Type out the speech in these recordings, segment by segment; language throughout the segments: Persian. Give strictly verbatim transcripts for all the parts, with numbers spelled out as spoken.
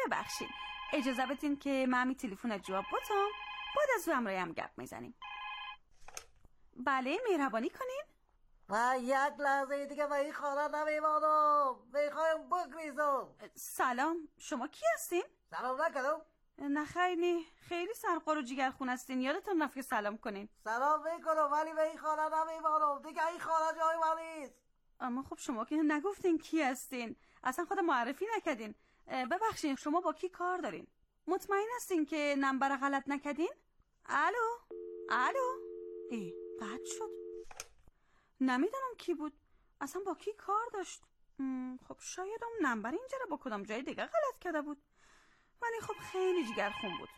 ببخشید اجازه بدین که من می تلفن جواب بودم بعد از او همراهیم گپ میزنیم. بله مهربانی کنین. و یک لحظه دیگه به این خانه نمیمانم، میخوایم بگریزم. سلام، شما کی هستین؟ سلام نکردم؟ نه خیر نه، خیلی سرقار و جیگرخون هستین، یادتون رفت که سلام کنین. سلام میکنم ولی به این خانه نمیمانم دیگه، این خانه جای من نیست. اما خب شما که نگفتین کی هستین، اصلا خود معرفی نکردین. ببخشید شما با کی کار دارین؟ مطمئن هستین که نمبر غلط نکردین؟ الو الو ای قطع شد. نمیدونم کی بود، اصلا با کی کار داشت. خب شاید اون نمبر اینجا رو با کدام جای دیگه غلط کرده بود، ولی خب خیلی جگرخون بود.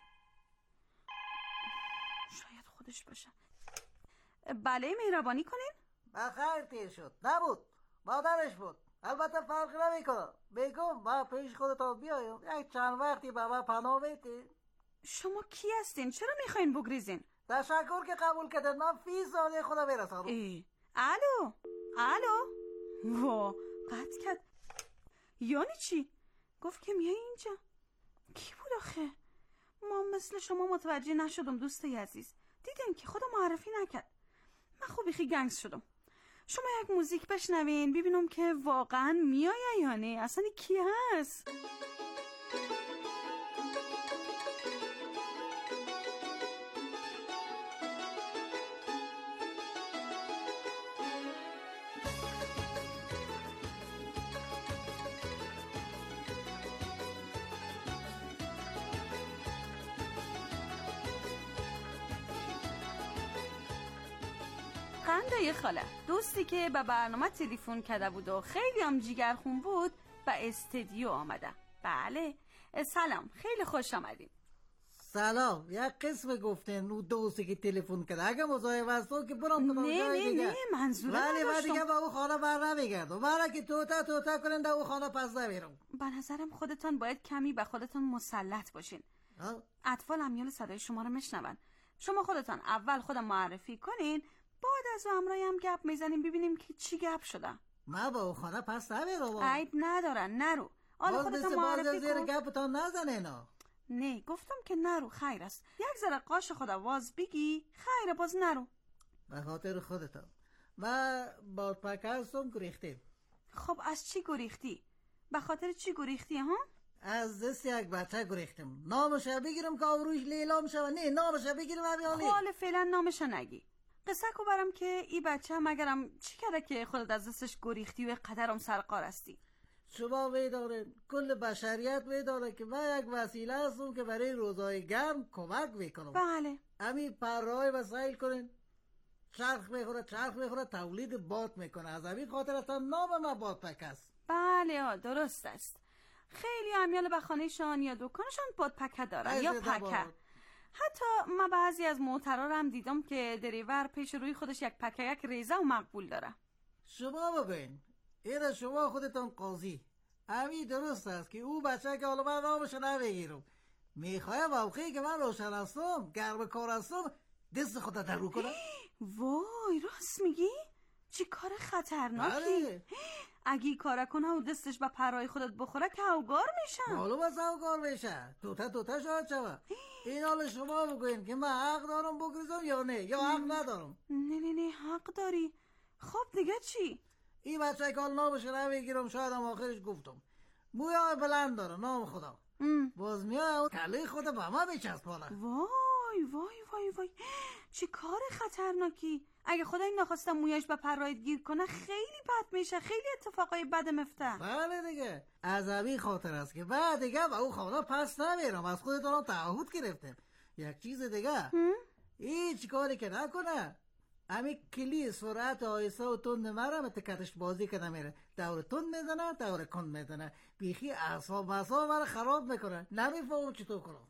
شاید خودش باشه. بله مهربانی کنین. بخیر تیر شد. نبود، مادرش بود. البته فرق نمیکنه، بگم ما پیش خودتان بیایم یک چند وقتی به من پناه میدین. شما کی هستین؟ چرا میخواین بگریزین؟ تشکر که قبول کردن، من فی ثانیه خودم میرسانم. ای الو الو وا قطع کرد. یعنی چی؟ گفت که میای اینجا. کی بود آخه؟ ما مثل شما متوجه نشدم دوسته عزیز، دیدین که خودم معرفی نکرد. من خب بیخی گنگس شدم. شما یک موزیک بشنوین ببینم که واقعا میای یا نه، اصلا کی هست؟ خنده خاله، دوستی که به برنامه تلفن کرده بود و خیلی هم جیگرخون بود به استودیو آمده. بله سلام، خیلی خوش آمدین. سلام، یک قسم گفتن اون دوستی که تلفن کرده اگه مصاحبه هستو که برام کنم نه جای دیگه. نه نه منظورم ولی نداشتم. بعد دیگه با اون خانه بر نمیگردم، برای که توتا توتا کنن در اون خانه پس نمیرم. به نظرم خودتان باید کمی به خودتان مسلط باشین. اطفال امیال صدای شما رو میشنون. شما خودتان اول خودم معرفی کنین، بعد از او همراهی هم گپ میزنیم ببینیم که چی گپ شده. من با اون خانه پس نمیرم. عیب ندارن نرو. حالا خودتان معرفی زیر کن. گپتان نزنه نه. نه گفتم که نرو، خیر است. یک ذره قاش خدا واز بگی خیره، باز نرو. به خاطر خودتان. من با پکه هستم گریختیم. خب از چی گریختی؟ به خاطر چی گریختی ها؟ از دست یک بچه گریختم. نامش بگیرم که روش لیلا میشه و نه نامش بگیرم امیالی. حالا فعلا نامش نگی. قصه کو برام که ای بچه مگرم چی کرده که خودت از دستش گریختی و قدرم سرقار هستی؟ شما میدارین کل بشریت میداره که من یک وسیله هستم که برای روزای گرم کمک میکنم. بله. همین پرهای وسایل کنین، چرخ میخوره چرخ میخوره تولید باد میکنه، از همین خاطر اصلا نام من بادپک است. بله درست است. خیلی امیال به خانهشان یا دکانشان بادپکه دارن یا پکه. حتی من بعضی از موترها هم دیدم که دریور پیش روی خودش یک پکه یک ریزه و مقبول داره. شما ببین ایره، شما خودتون قاضی. همین درست است که او بچه که حالا من نامش نمیگیرم میخوایم موقعی که من روشن هستم گرم کار هستم دست خودت در رو کنم. وای راست میگی؟ چی کار خطرناکی. اگه کار کنه و دستش به پرهای خودت بخوره که اوگار میشن. معلوم است اوگار میشه. توتا توتا شاید شوه. این حال شما بگوین که من حق دارم بگریزم یا نه، یا حق ندارم. نه نه نه حق داری. خب دیگه چی؟ این بچه که حال نامش نمیگیرم، شاید هم آخرش گفتم مویای بلند داره نام خدا ام. باز میای کله خود به ما بچسبانه. وای وای وای وای چی کار خطرناکی. اگه خدای نخواستم مویش به پرایت گیر کنه خیلی بد میشه، خیلی اتفاقای بد مفته. بله دیگه از همین خاطر است که بعد دیگه با او خانه پس نمیرم. از خودتون تعهد گرفتم. یک چیز دیگه هیچ کاری که نکنه همین کلی سرعت آیسا و تند مرم تکتش بازی که نمیره، دور تند میزنه دور کند میزنه، بیخی اعصاب اعصاب مرا خراب میکنه، نمیفهم چطور کنم.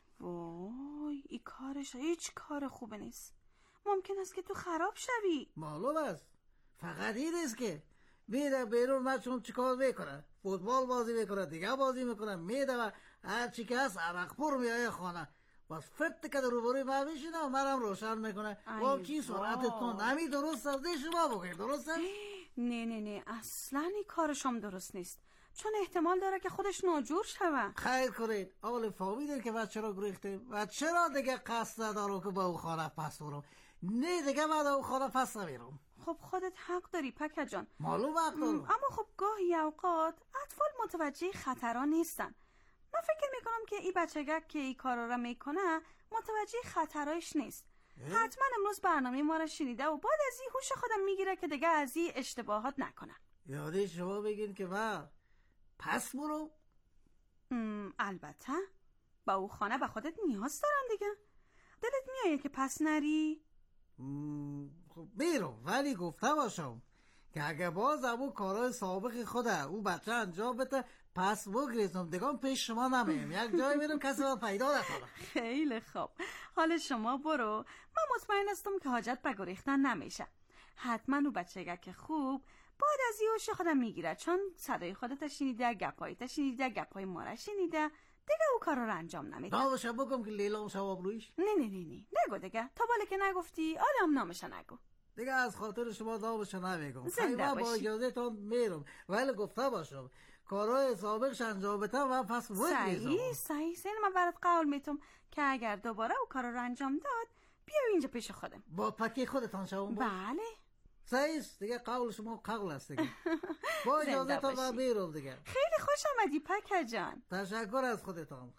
وای این کارش هیچ کار خوبه نیست. ممکن است که تو خراب شوی. معلوم است. فقط این است که میره بیرون مچون چیکار میکنه، فوتبال بازی میکنه، دیگه بازی میکنه، میده و هر چی که هست عرق پر میایه خانه بس فرد که در روبروی ما بشینه و مرم روشن میکنه. با چی سرعت تند همی درست است. شما بگیر درست است؟ نه نه نه اصلا این کارشم درست نیست. چون احتمال داره که خودش ناجور شود. خیر کنید اول فهمیدین که من چرا گریختم و چرا دیگه قصد ندارم که با او خانه پس برم. نه دیگه من او خانه پس نمیرم. خب خودت حق داری پکه جان، معلوم حق دارم، اما خب گاهی اوقات اطفال متوجه خطرها نیستن. من فکر میکنم که این بچگک که این کارا رو میکنه متوجه خطرایش نیست. حتما امروز برنامه ما رو شنیده و بعد از این هوش خودم میگیره که دیگه از این اشتباهات نکنه. یادی شما بگین که من پس برم؟ البته با او خانه به خودت نیاز دارن دیگه. دلت میایه که پس نری؟ خب میرم، ولی گفته باشم که اگه باز ابو کارهای سابق خوده او بچه انجام بده پس بگریزم دیگه پیش شما نمیم. یک جای میرم کسی رو پیدا نکنم. خیلی خوب، حالا شما برو، من مطمئن هستم که حاجت به گریختن نمیشه. حتما او بچه که خوب بعد از یوش خودم میگیره، چون صدای خودت شنیده، گپایت شنیده، گپای ما را شنیده، دیگه او کار رو انجام نمیده. نامشه بگم که لیلا شواب رویش؟ نه نه نه نه نگو دیگه، تا بالا که نگفتی آدم نامشه نگو دیگه. از خاطر شما نامشه نمیگم. زنده باشی. با اجازه تان میرم، ولی گفته باشم کارهای سابقش انجام بده و پس بگریزم. صحیح صحیح سین من برات قول میتم که اگر دوباره او کار رو انجام داد بیا اینجا پیش خودم. با پکی خودتان شوم باش؟ بله صحیح دیگه، قول شما قول است دیگه. با اجازه تا من میرم دیگه. خیلی خوش آمدی پکه جان. تشکر از خودتان.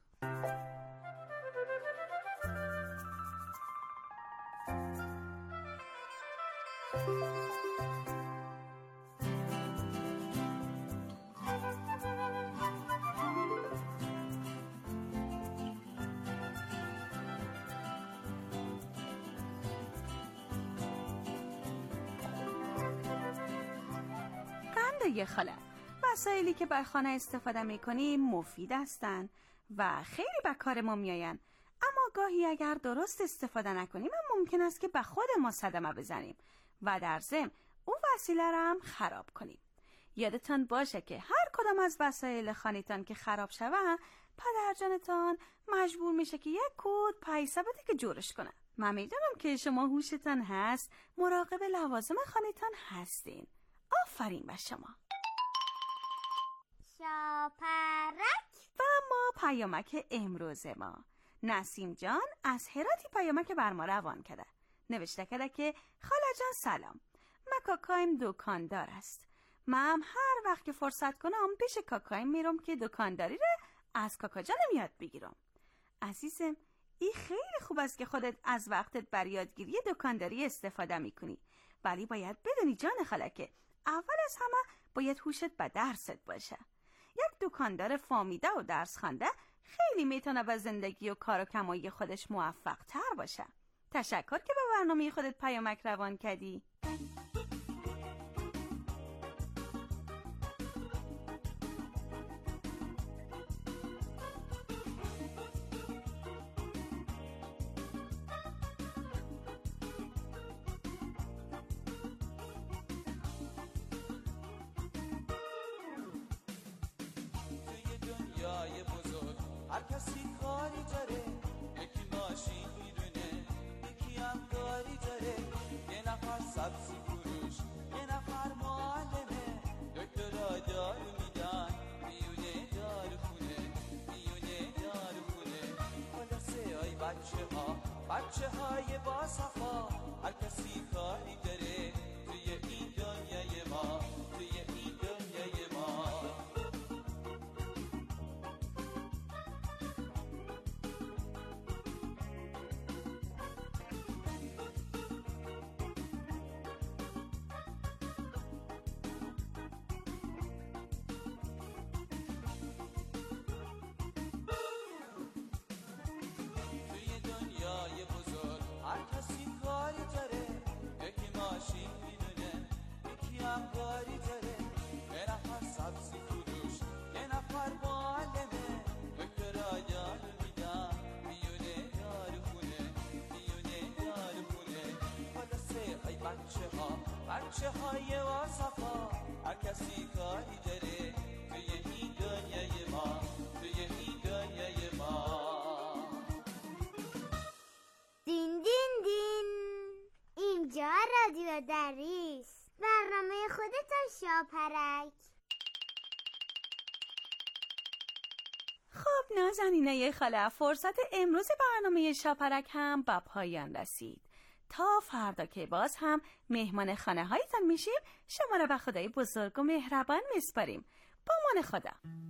یه خاله، وسایلی که بر خانه استفاده میکنیم مفید هستن و خیلی به کار ما میاین، اما گاهی اگر درست استفاده نکنیم ممکن است که به خود ما صدمه بزنیم و در ضمن اون وسیله را هم خراب کنیم. یادتان باشه که هر کدام از وسایل خانه‌تان که خراب شود پدرجانتان مجبور میشه که یک کود پیسه بده که جورش کنه. من میدونم که شما هوشتان هست، مراقب لوازم خانه‌تان هستین. آفرین به شما. شاپرک. و ما پیامک امروز ما، نسیم جان از هراتی پیامک بر ما روان کرده. نوشته کرده که خاله جان سلام، من کاکایم دکاندار است. من هر وقت که فرصت کنم پیش کاکایم میرم که دکانداری رو از کاکا جانم یاد بگیرم. عزیزم این خیلی خوب است که خودت از وقتت بر یادگیری دکانداری استفاده میکنی، ولی باید بدونی جان خاله که اول از همه باید هوشت به درست باشه. یک دکاندار فامیده و درس خوانده خیلی میتونه به زندگی و کار و کمایی خودش موفق تر باشه. تشکر که به برنامه خودت پیامک روان کردی. دنیای بزرگ هر کسی کاری داره، یکی ماشین میدونه، یکی هم داری داره، یه نفر سبزی فروش، یه نفر معلمه، دکترها دارو میدن، میونه دارو خونه، میونه دارو خونه. خلاصه ای بچه ها، بچه های با صفا، هر کسی کاری داره توی این دنیای ما، توی این دنیای ما. بچه های واسفا هر کسی کاری داره توی این دنیای ما، توی این دنیای ما. دین دین دین، اینجا رادیو دریس، برنامه خودتان شاپرک. نازنینه خاله، فرصت امروز برنامه شاپرک هم به پایان رسید. تا فردا که باز هم مهمان خانه هایتان میشیم، شما را به خدای بزرگ و مهربان میسپاریم. با امان خدا.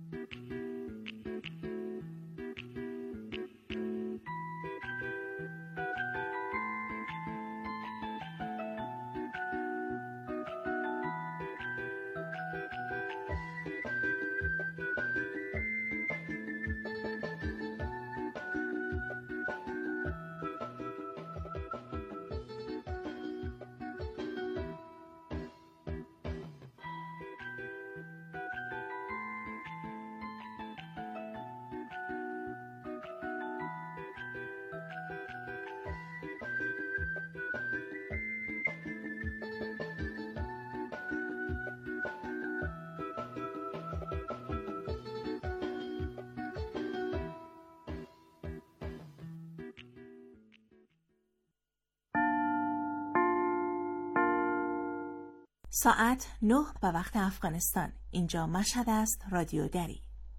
ساعت نه به وقت افغانستان. اینجا مشهد است، رادیو دری.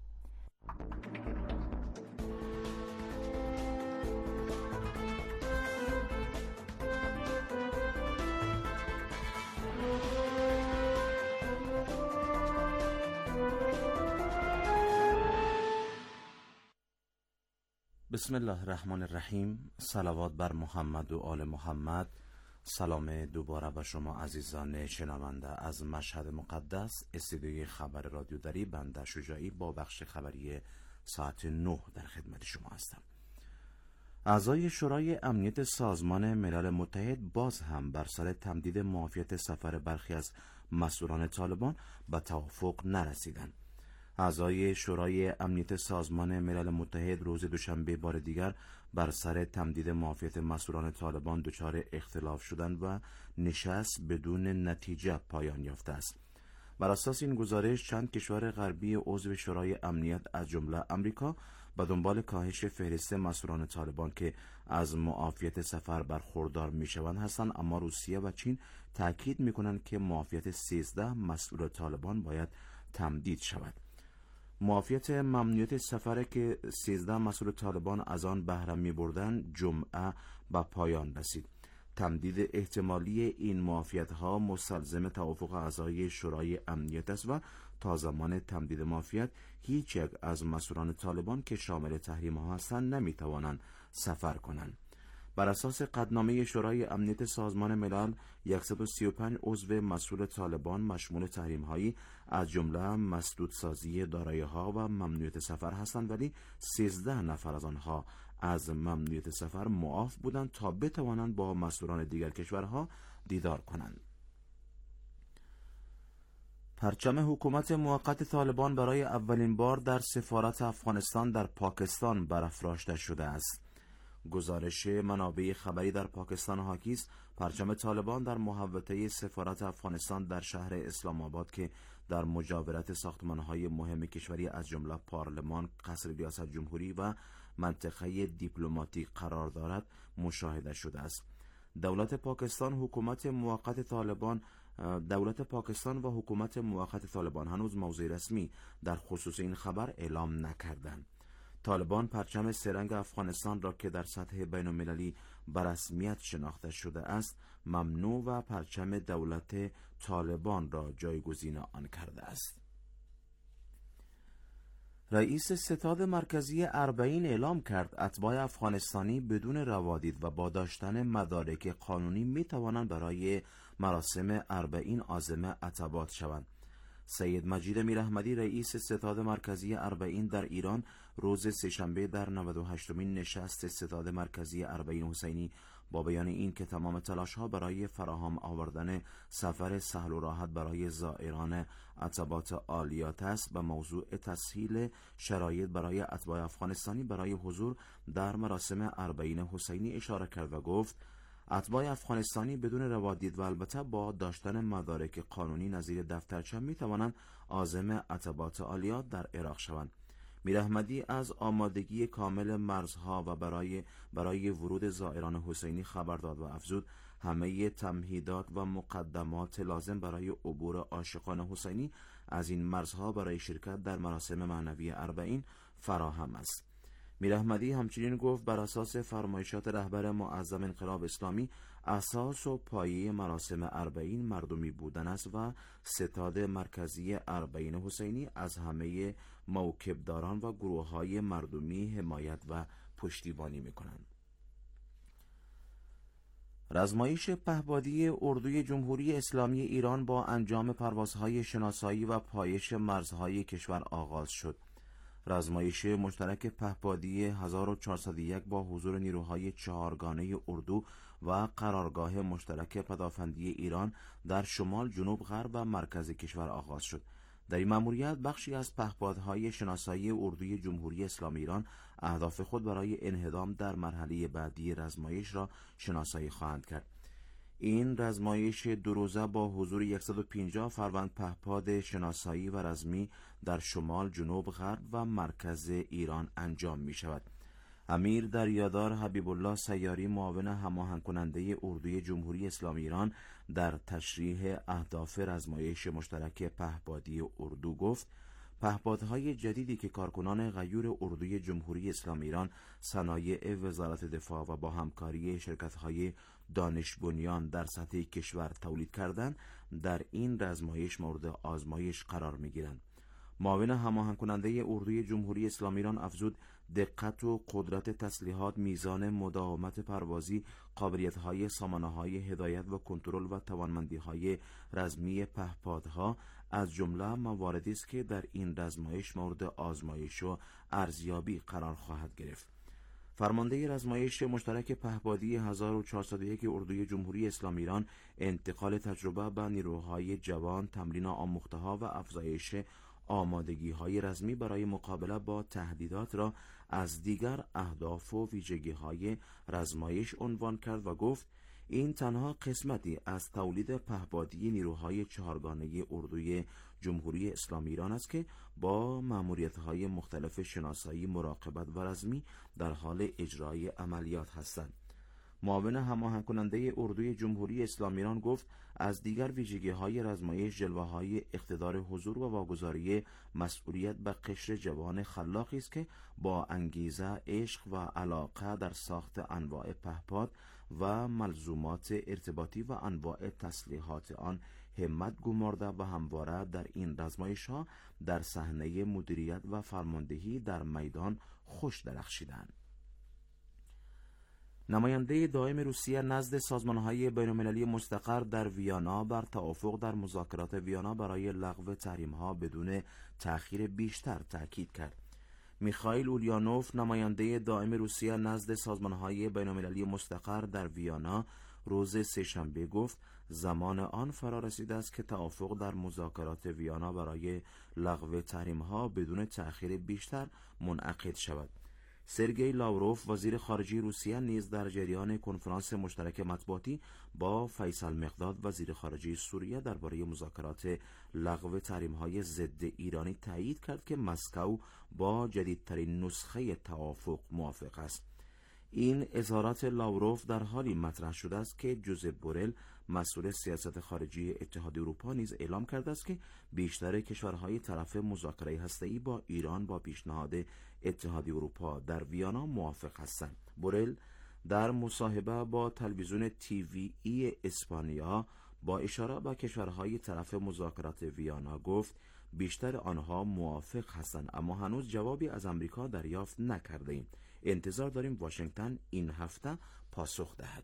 بسم الله الرحمن الرحیم. صلوات بر محمد و آل محمد. سلام دوباره به شما عزیزان شنونده از مشهد مقدس، استودیوی خبر رادیو دری. بنده شجاعی با بخش خبری ساعت نه در خدمت شما هستم. اعضای شورای امنیت سازمان ملل متحد باز هم بر سر تمدید معافیت سفر برخی از مسئولان طالبان به توافق نرسیدند. اعضای شورای امنیت سازمان ملل متحد روز دوشنبه بار دیگر بر سر تمدید معافیت مسئولان طالبان دچار اختلاف شدند و نشست بدون نتیجه پایان یافته است. بر اساس این گزارش چند کشور غربی عضو شورای امنیت از جمله آمریکا به دنبال کاهش فهرست مسئولان طالبان که از معافیت سفر برخوردار میشوند هستند، اما روسیه و چین تاکید میکنند که معافیت سیزده مسئول طالبان باید تمدید شود. معافیت ممنوعیت سفر که سیزده مسئول طالبان از آن بهره می بردن جمعه به پایان رسید. تمدید احتمالی این معافیت ها مستلزم توافق اعضای شورای امنیت است و تا زمان تمدید معافیت هیچ یک از مسئولان طالبان که شامل تحریم ها هستند نمی توانند سفر کنند. بر اساس قطعنامه شورای امنیت سازمان ملل، صد و سی و پنج عضو مسئول طالبان مشمول تحریم‌هایی از جمله مسدودسازی دارایی‌ها و ممنوعیت سفر هستند، ولی سیزده نفر از آنها از ممنوعیت سفر معاف بودند تا بتوانند با مسئولان دیگر کشورها دیدار کنند. پرچم حکومت موقت طالبان برای اولین بار در سفارت افغانستان در پاکستان برافراشته شده است. گزارش منابع خبری در پاکستان حاکی است پرچم طالبان در محوطه سفارت افغانستان در شهر اسلام آباد که در مجاورت ساختمان‌های مهم کشوری از جمله پارلمان، قصر ریاست جمهوری و منطقه دیپلماتیک قرار دارد مشاهده شده است. دولت پاکستان حکومت موقت طالبان دولت پاکستان و حکومت موقت طالبان هنوز موضوع رسمی در خصوص این خبر اعلام نکردند. طالبان پرچم سه‌رنگ افغانستان را که در سطح بین‌المللی به رسمیت شناخته شده است ممنوع و پرچم دولت طالبان را جایگزین آن کرده است. رئیس ستاد مرکزی اربعین اعلام کرد اتباع افغانستانی بدون روادید و با داشتن مدارک قانونی می توانند برای مراسم اربعین عازم عتبات شوند. سید مجید میراحمدی رئیس ستاد مرکزی اربعین در ایران روز سه‌شنبه در نود و هشتمین نشست ستاد مرکزی اربعین حسینی با بیان این که تمام تلاش‌ها برای فراهم آوردن سفر سهل و راحت برای زائران عتبات عالیات است به موضوع تسهیل شرایط برای اتباع افغانستانی برای حضور در مراسم اربعین حسینی اشاره کرد و گفت اتباع افغانستانی بدون روادید و البته با داشتن مدارک قانونی نظیر دفترچه می توانند عازم عتبات عالیات در عراق شوند. میراحمدی از آمادگی کامل مرزها و برای برای ورود زائران حسینی خبر داد و افزود همه تمهیدات و مقدمات لازم برای عبور عاشقان حسینی از این مرزها برای شرکت در مراسم معنوی اربعین فراهم است. میر احمدی همچنین گفت بر اساس فرمایشات رهبر معظم انقلاب اسلامی اساس و پایه مراسم اربعین مردمی بودن است و ستاد مرکزی اربعین حسینی از همه موکبداران و گروه‌های مردمی حمایت و پشتیبانی می‌کنند. رزمایش پهپادی اردوی جمهوری اسلامی ایران با انجام پروازهای شناسایی و پایش مرزهای کشور آغاز شد. رزمایش مشترک پهپادی هزار و چهارصد و یک با حضور نیروهای چهارگانه اردو و قرارگاه مشترک پدافندی ایران در شمال، جنوب، غرب و مرکز کشور آغاز شد. در این مأموریت بخشی از پهپادهای شناسایی اردوی جمهوری اسلامی ایران اهداف خود برای انهدام در مرحله بعدی رزمایش را شناسایی خواهند کرد. این رزمایش دو روزه با حضور صد و پنجاه فروند پهپاد شناسایی و رزمی در شمال، جنوب، غرب و مرکز ایران انجام می شود. امیر دریادار حبیب الله سیاری، معاون هماهنگ کننده اردوی جمهوری اسلامی ایران، در تشریح اهداف رزمایش مشترک پهپادی اردو گفت: پهپادهای جدیدی که کارکنان غیور اردوی جمهوری اسلامی ایران، صنایع وزارت دفاع و با همکاری شرکت‌های دانش بنیان در سطح کشور تولید کردند، در این رزمایش مورد آزمایش قرار می‌گیرند. معاون هماهنگ کننده اردوی جمهوری اسلامی ایران افزود: دقت و قدرت تسلیحات، میزان مداومت پروازی، قابلیت‌های سامانه‌های هدایت و کنترل و توانمندی‌های رزمی پهپادها از جمله مواردی است که در این رزمایش مورد آزمایش و ارزیابی قرار خواهد گرفت. فرمانده رزمایش مشترک پهپادی هزار و چهارصد و یک اردوی جمهوری اسلامی ایران انتقال تجربه به نیروهای جوان، تمرین آموخته‌ها و افزایش آمادگی‌های رزمی برای مقابله با تهدیدات را از دیگر اهداف و ویژگی‌های رزمایش عنوان کرد و گفت: این تنها قسمتی از تولید پهپادی نیروهای چهارگانه اردوی جمهوری اسلامی ایران است که با مأموریت‌های مختلف شناسایی، مراقبت و رزمی در حال اجرای عملیات هستند. معاون هماهنگ کننده اردوی جمهوری اسلامی ایران گفت: از دیگر ویژگی‌های رزمایش جلوه‌های اقتدار حضور و واگذاری مسئولیت به قشر جوان خلاقی است که با انگیزه، عشق و علاقه در ساخت انواع پهپاد و ملزومات ارتباطی و انواع تسلیحات آن همت گمارده و همواره در این رزمایش‌ها در صحنه مدیریت و فرماندهی در میدان خوش درخشیدند. نماینده دائم روسیه نزد سازمان‌های بین‌المللی مستقر در ویانا بر توافق در مذاکرات ویانا برای لغو تحریم‌ها بدون تأخیر بیشتر تاکید کرد. میخائیل اولیانوف، نماینده دائم روسیه نزد سازمان‌های بین‌المللی مستقر در ویانا، روز سه‌شنبه گفت: زمان آن فرا رسیده است که توافق در مذاکرات ویانا برای لغو تحریم‌ها بدون تأخیر بیشتر منعقد شود. سرگئی لاوروف، وزیر خارجه روسیه، نیز در جریان کنفرانس مشترک مطبوعاتی با فیصل مقداد، وزیر خارجه سوریه، درباره مذاکرات لغو تحریم‌های ضد ایرانی تایید کرد که مسکو با جدیدترین نسخه توافق موافق است. این اظهارات لاوروف در حالی مطرح شده است که جوزپ بورل، مسئول سیاست خارجی اتحادیه اروپا، نیز اعلام کرده است که بیشتر کشورهای طرف مذاکره هسته‌ای با ایران با پیشنهاد اتحادیه اروپا در ویانا موافق هستند. بورل در مصاحبه با تلویزیون تی وی ای اسپانیا با اشاره به کشورهای طرف مذاکرات ویانا گفت: بیشتر آنها موافق هستند، اما هنوز جوابی از آمریکا دریافت نکرده ایم. انتظار داریم واشنگتن این هفته پاسخ دهد.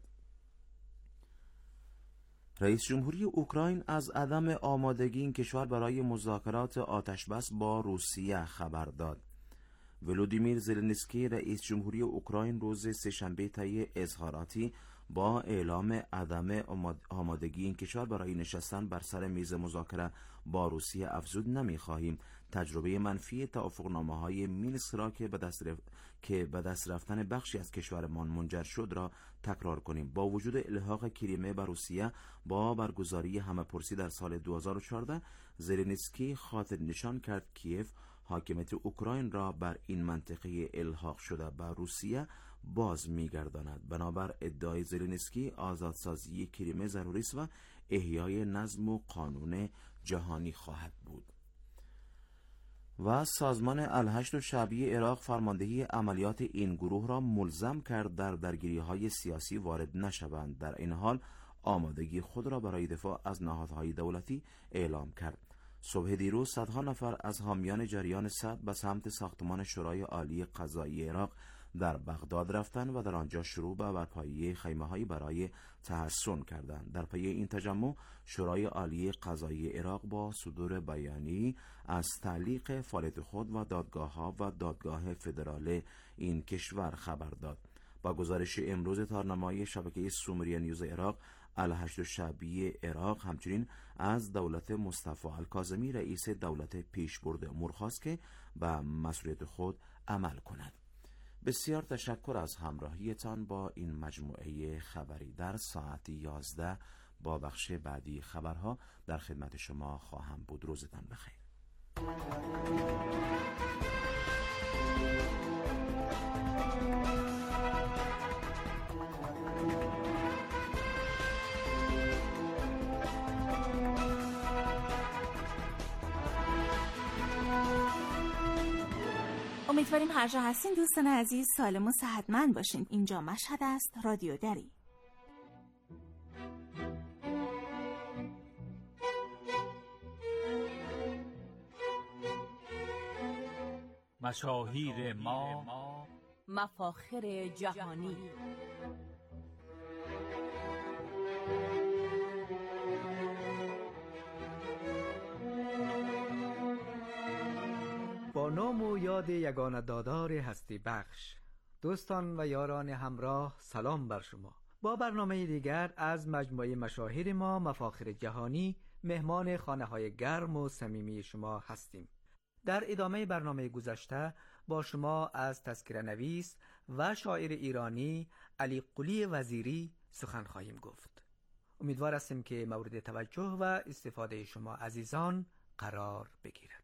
رئیس جمهوری اوکراین از عدم آمادگی این کشور برای مذاکرات آتشبس با روسیه خبر داد. ولودیمیر زلنسکی، رئیس جمهوری اوکراین، روز سه‌شنبه طی اظهاراتی با اعلام عدم آمادگی این کشور برای نشستن بر سر میز مذاکره با روسیه افزود: نمی‌خواهیم تجربه منفی توافقنامه‌های مینسک را که به دست رف... که به دست رفتن بخشی از کشورمان منجر شد را تکرار کنیم. با وجود الحاق کریمه به روسیه با برگزاری همه‌پرسی در سال دو هزار و چهارده، زلنسکی خاطر نشان کرد کیف حاکمیت اوکراین را بر این منطقه الحاق شده به روسیه باز می‌گرداند. بنابر ادعای زلنسکی، آزادسازی کریمه ضروری است و احیای نظم و قانون جهانی خواهد بود. و سازمان الهشت شعبی عراق فرماندهی عملیات این گروه را ملزم کرد در درگیری‌های سیاسی وارد نشوند. در این حال آمادگی خود را برای دفاع از نهادهای دولتی اعلام کرد. صبح دیروز صدها نفر از حامیان جریان صدر به سمت ساختمان شورای عالی قضایی عراق در بغداد رفتند و در آنجا شروع به برپایی خیمه‌هایی برای تحصن کردند. در پی این تجمع شورای عالی قضایی عراق با صدور بیانیه‌ای از تعلیق فعالیت خود و دادگاه‌ها و دادگاه فدرال این کشور خبر داد. با گزارش امروز تارنمای شبکه سومری نیوز عراق، الهشت شعبی عراق همچنین از دولت مصطفی الکاظمی رئیس دولت پیشبرد امور خواست که به مسئولیت خود عمل کند. بسیار تشکر از همراهیتان با این مجموعه خبری. در ساعت یازده با بخش بعدی خبرها در خدمت شما خواهم بود. روزتان بخیر. امیدواریم هر جا هستین دوستان عزیز سالم و صحتمند باشین. اینجا مشهد است، رادیو دری. مشاهیر ما، مفاخر جهانی. با نام و یاد یگانه دادار هستی بخش، دوستان و یاران همراه، سلام بر شما. با برنامه دیگر از مجموعه مشاهیر ما، مفاخر جهانی، مهمان خانه های گرم و صمیمی شما هستیم. در ادامه برنامه گذشته با شما از تذکره نویس و شاعر ایرانی علی قلی وزیری سخن خواهیم گفت. امیدوار هستیم که مورد توجه و استفاده شما عزیزان قرار بگیرد.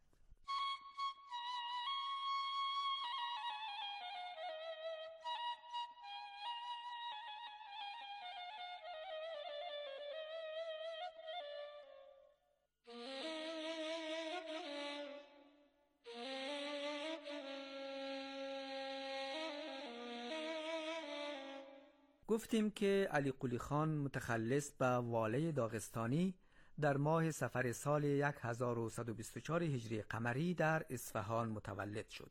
گفتیم که علی قلی خان متخلص به واله داغستانی در ماه صفر سال هزار و صد و بیست و چهار هجری قمری در اصفهان متولد شد.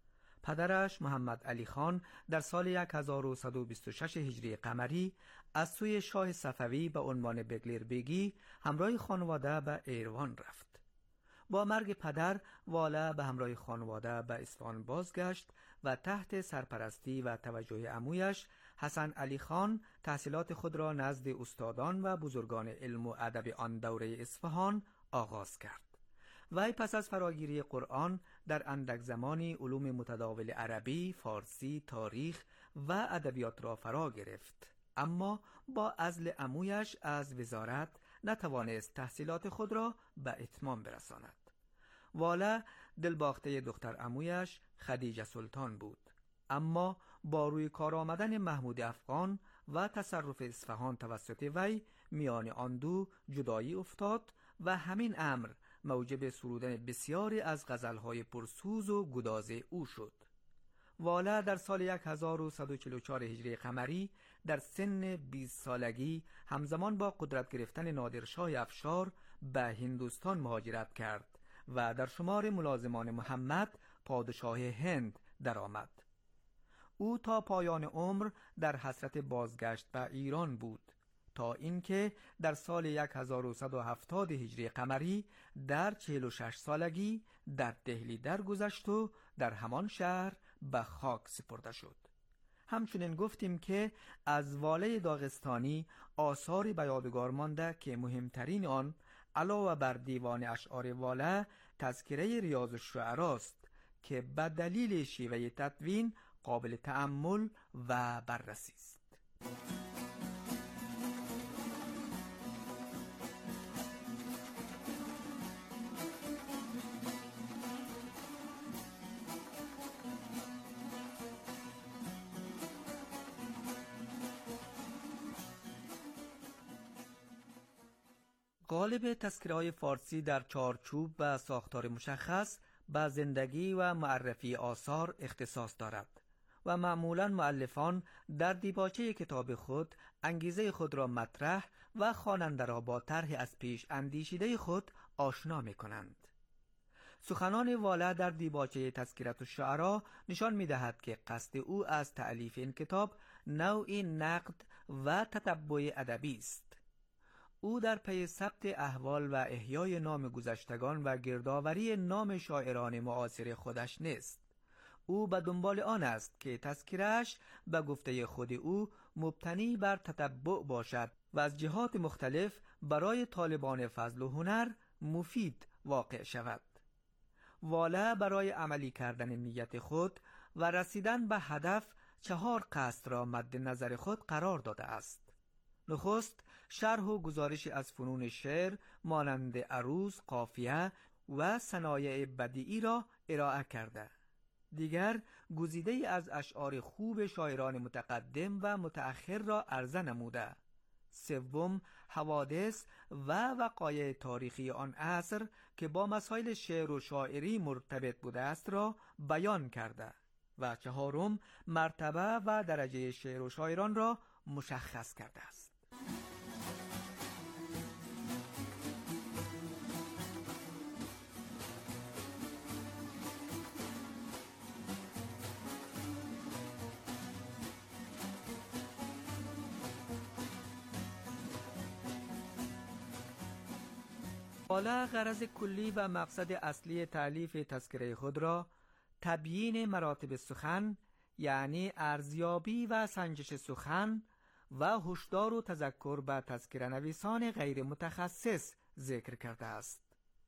پدرش محمد علی خان در سال هزار و صد و بیست و شش هجری قمری از سوی شاه صفوی به عنوان بگلیربگی همراه خانواده به ایروان رفت. با مرگ پدر، واله به همراه خانواده به اصفهان بازگشت و تحت سرپرستی و توجه عمویش حسن علی خان تحصیلات خود را نزد استادان و بزرگان علم و ادب آن دوره اصفهان آغاز کرد. وی پس از فراگیری قرآن در اندک زمانی علوم متداول عربی، فارسی، تاریخ و ادبیات را فرا گرفت، اما با عزل عمویش از وزارت نتوانست تحصیلات خود را به اتمام برساند. واله دلباخته دختر عمویش خدیجه سلطان بود، اما با روی کار آمدن محمود افغان و تصرف اصفهان توسط وی میان آن دو جدایی افتاد و همین امر موجب سرودن بسیاری از غزلهای پرسوز و گداز او شد. واله در سال هزار و صد و چهل و چهار هجری قمری در سن بیست سالگی همزمان با قدرت گرفتن نادرشاه افشار به هندوستان مهاجرت کرد و در شمار ملازمان محمد پادشاه هند درآمد. او تا پایان عمر در حسرت بازگشت به ایران بود تا اینکه در سال هزار و صد و هفتاد هجری قمری در چهل و شش سالگی در دهلی درگذشت و در همان شهر به خاک سپرده شد. همچنین گفتیم که از واله داغستانی آثاری به یادگار مانده که مهمترین آن علاوه بر دیوان اشعار واله تذکره ریاض الشعراست که به دلیل شیوه تدوین قابل تأمل و بررسی است. قالب تذکره‌های فارسی در چارچوب و ساختار مشخص به زندگی و معرفی آثار اختصاص دارد و معمولاً مؤلفان در دیباچه کتاب خود انگیزه خود را مطرح و خواننده را با طرح از پیش اندیشیده خود آشنا می کنند. سخنان واله در دیباچه تذکرة الشعراء نشان می دهد که قصد او از تألیف این کتاب نوعی نقد و تتبع ادبی است. او در پی ثبت احوال و احیای نام گذشتگان و گردآوری نام شاعران معاصر خودش نیست. او به دنبال آن است که تذکره‌اش به گفته خود او مبتنی بر تتبع باشد و از جهات مختلف برای طالبان فضل و هنر مفید واقع شود. واله برای عملی کردن نیت خود و رسیدن به هدف چهار قصد را مد نظر خود قرار داده است. نخست شرح و گزارش از فنون شعر مانند عروض، قافیه و صنایع بدیعی را ارائه کرده. دیگر گزیده از اشعار خوب شاعران متقدم و متأخر را عرضه نموده. سوم حوادث و وقایع تاریخی آن عصر که با مسائل شعر و شاعری مرتبط بوده است را بیان کرده و چهارم مرتبه و درجه شعر و شاعران را مشخص کرده است. واله غرض کلی و مقصد اصلی تألیف تذکره خود را تبیین مراتب سخن، یعنی ارزیابی و سنجش سخن و هشدار و تذکر به تذکره نویسان غیر متخصص ذکر کرده است.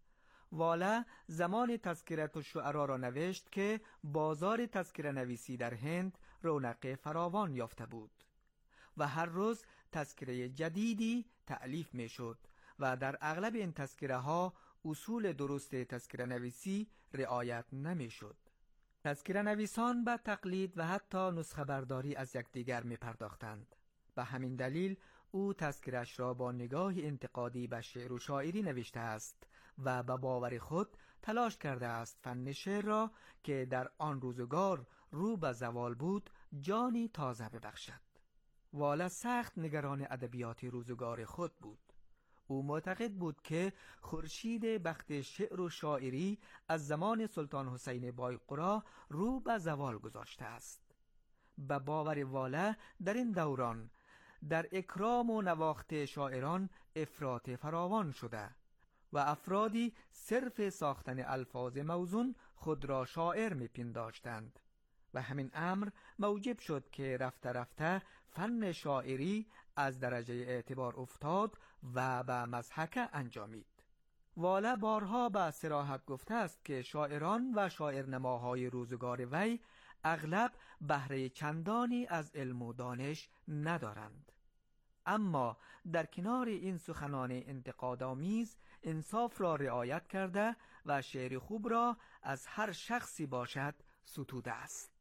واله زمان تذکرة الشعراء را نوشت که بازار تذکره نویسی در هند رونق فراوان یافته بود و هر روز تذکره جدیدی تألیف می شد و در اغلب این تذکره ها اصول درست تذکره نویسی رعایت نمی شد. تذکره نویسان به تقلید و حتی نسخه برداری از یکدیگر می پرداختند. به همین دلیل او تذکره‌اش را با نگاه انتقادی به شعر و شاعری نوشته است و به باور خود تلاش کرده است فن شعر را که در آن روزگار رو به زوال بود جانی تازه ببخشد. واله سخت نگران ادبیات روزگار خود بود. او معتقد بود که خورشید بخت شعر و شاعری از زمان سلطان حسین بایقرا رو به زوال گذاشته است. به باور واله در این دوران در اکرام و نواخت شاعران افراط فراوان شده و افرادی صرف ساختن الفاظ موزون خود را شاعر می‌پنداشتند و همین امر موجب شد که رفته رفته فن شاعری از درجه اعتبار افتاد و به مضحکه انجامید. واله بارها به صراحت گفته است که شاعران و شاعرنماهای روزگار وی اغلب بهره چندانی از علم و دانش ندارند. اما در کنار این سخنان انتقادآمیز انصاف را رعایت کرده و شعر خوب را از هر شخصی باشد ستوده است.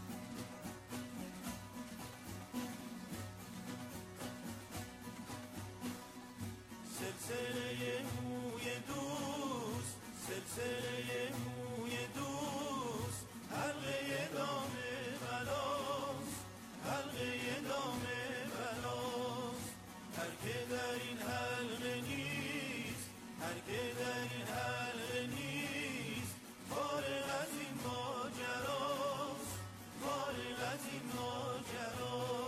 سلسله موی دوست، سلسله موی دوست، حلقه دام بلاست، حلقه دام بلاست. هر که در این حلقه نیست، هر که در این حلقه نیست، فارغ از این ماجراست، فارغ از این ماجراست.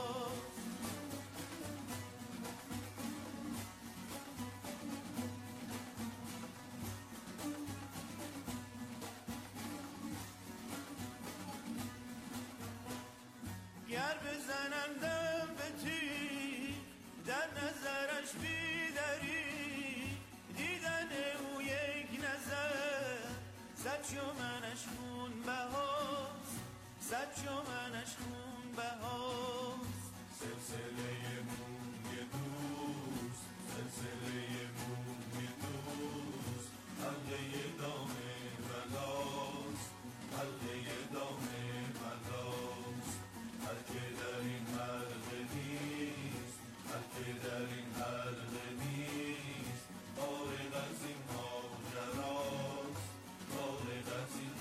گر بزنندم به تیر در نظرش بیداری، دیدن او یک نظر صد شمنش خون بهاست، صد شمنش خون بهاست. سلسله موی دوست، سلسله موی دوست، حلقه دام بلاست، حلقه دام بلاست. هر که در این حلقه نیست، هر که در این حلقه نیست، فارغ از این ماجراست، فارغ از این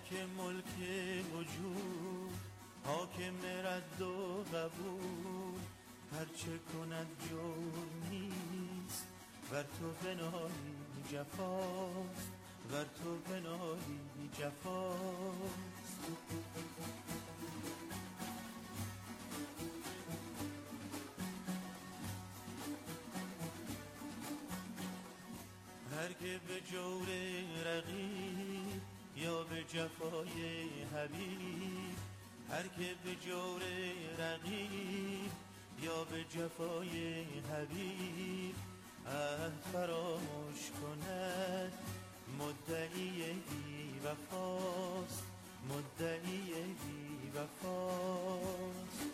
مالک ملک وجود، حاکم رد و قبول، هرچه کند جور نیست، ور تو بنالی جفاست، ور تو بنالی جفاست. هر که به جور رقیب یا به جفای حبیب، هر که به جور رقیب یا به جفای حبیب عهد فراموش کند، مدعی بی وفاست، مدعی بی وفاست.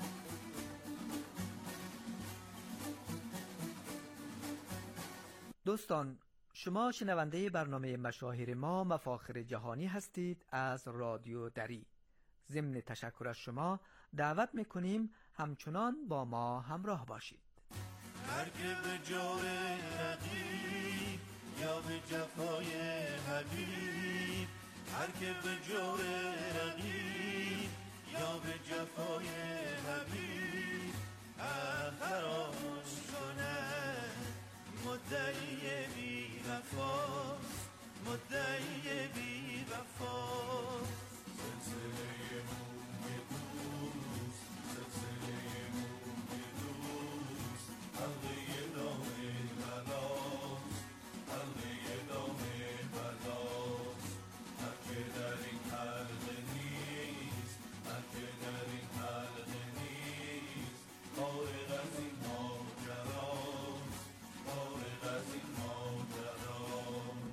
دوستان، شما شنونده برنامه مشاهیر ما مفاخر جهانی هستید از رادیو دری. ضمن تشکر از شما دعوت میکنیم همچنان با ما همراه باشید. هر که به جور رقیب یا به جفای حبیب، هر که به جور رقیب یا به جفای حبیب عهد فراموش کند، مدعی بی وفاست، مدعی بی وفاست. سلسله موی دوست، سلسله موی دوست، حلقه دام بلاست، حلقه دام بلاست. هر که در این حلقه نیست، هر که در این حلقه نیست، فارغ از این ماجراست، فارغ از این ماجراست.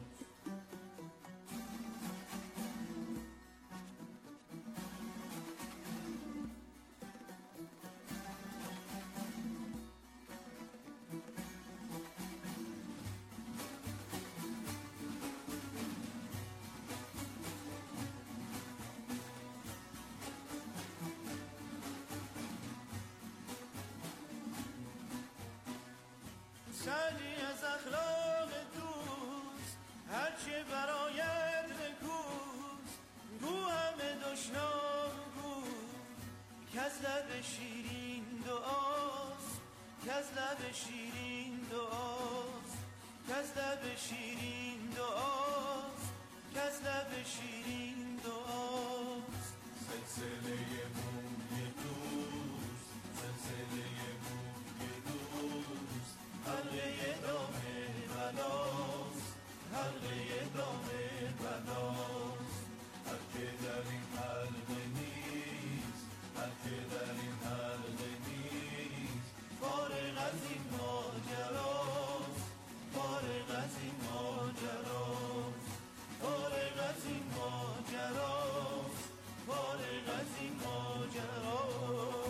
سعدی از اخلاق دوست، هرچه برایت بکوست، گو همه دشنام گو، کز لب شیرین دعاست، کز لب شیرین دعاست، کز لب شیرین دعاست، کز لب شیرین دعاست. سلسله موی دوست، سلسله موی دوست، حلقه دام بلاست، حلقه دام بلاست. هر که در این حلقه نیست، هر که در این حلقه نیست، فارغ از این ماجراست، فارغ از این ماجراست، فارغ از این ماجراست، فارغ از این ماجراست.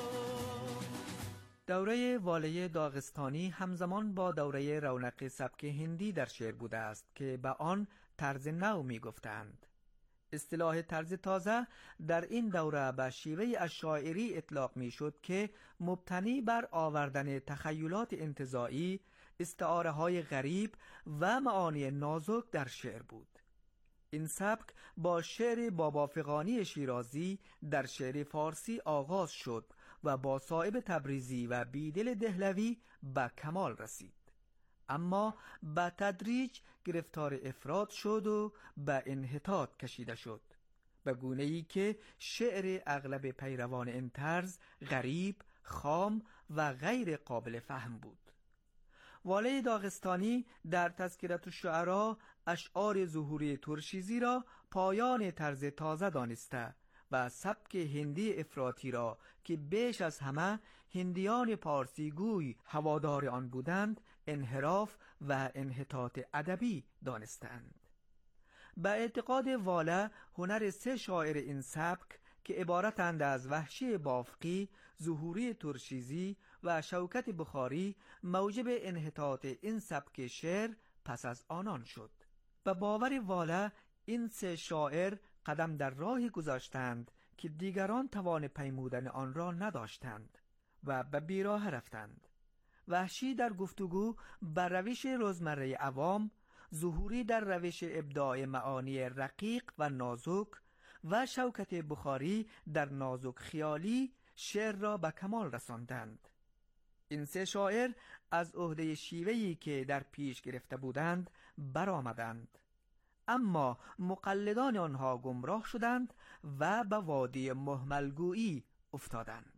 دوره واله داغستانی همزمان با دوره رونق سبک هندی در شعر بوده است که به آن طرز نو می گفتند. اصطلاح طرز تازه در این دوره به شیوه الشاعری اطلاق می شد که مبتنی بر آوردن تخیلات انتزاعی، استعاره های غریب و معانی نازک در شعر بود. این سبک با شعر بابا فغانی شیرازی در شعر فارسی آغاز شد و با صائب تبریزی و بیدل دهلوی به کمال رسید، اما به تدریج گرفتار افراط شد و به انحطاط کشیده شد، به گونه‌ای که شعر اغلب پیروان این طرز غریب، خام و غیر قابل فهم بود. واله داغستانی در تذکرة الشعراء اشعار ظهوری ترشیزی را پایان طرز تازه دانسته و سبک هندی افراطی را که بیش از همه هندیان پارسی گوی هوادار آن بودند انحراف و انحطاط ادبی دانستند. به اعتقاد واله هنر سه شاعر این سبک که عبارتند از وحشی بافقی، ظهوری ترشیزی و شوکت بخاری موجب انحطاط این سبک شعر پس از آنان شد. به باور واله این سه شاعر قدم در راهی گذاشتند که دیگران توان پیمودن آن را نداشتند و به بیراه رفتند. وحشی در گفتگو بر روش روزمره عوام ظهوری در روش ابداع معانی رقیق و نازک و شوکت بخاری در نازک خیالی شعر را به کمال رساندند. این سه شاعر از عهده شیوهی که در پیش گرفته بودند برآمدند، اما مقلدان آنها گمراه شدند و به وادی مهملگویی افتادند.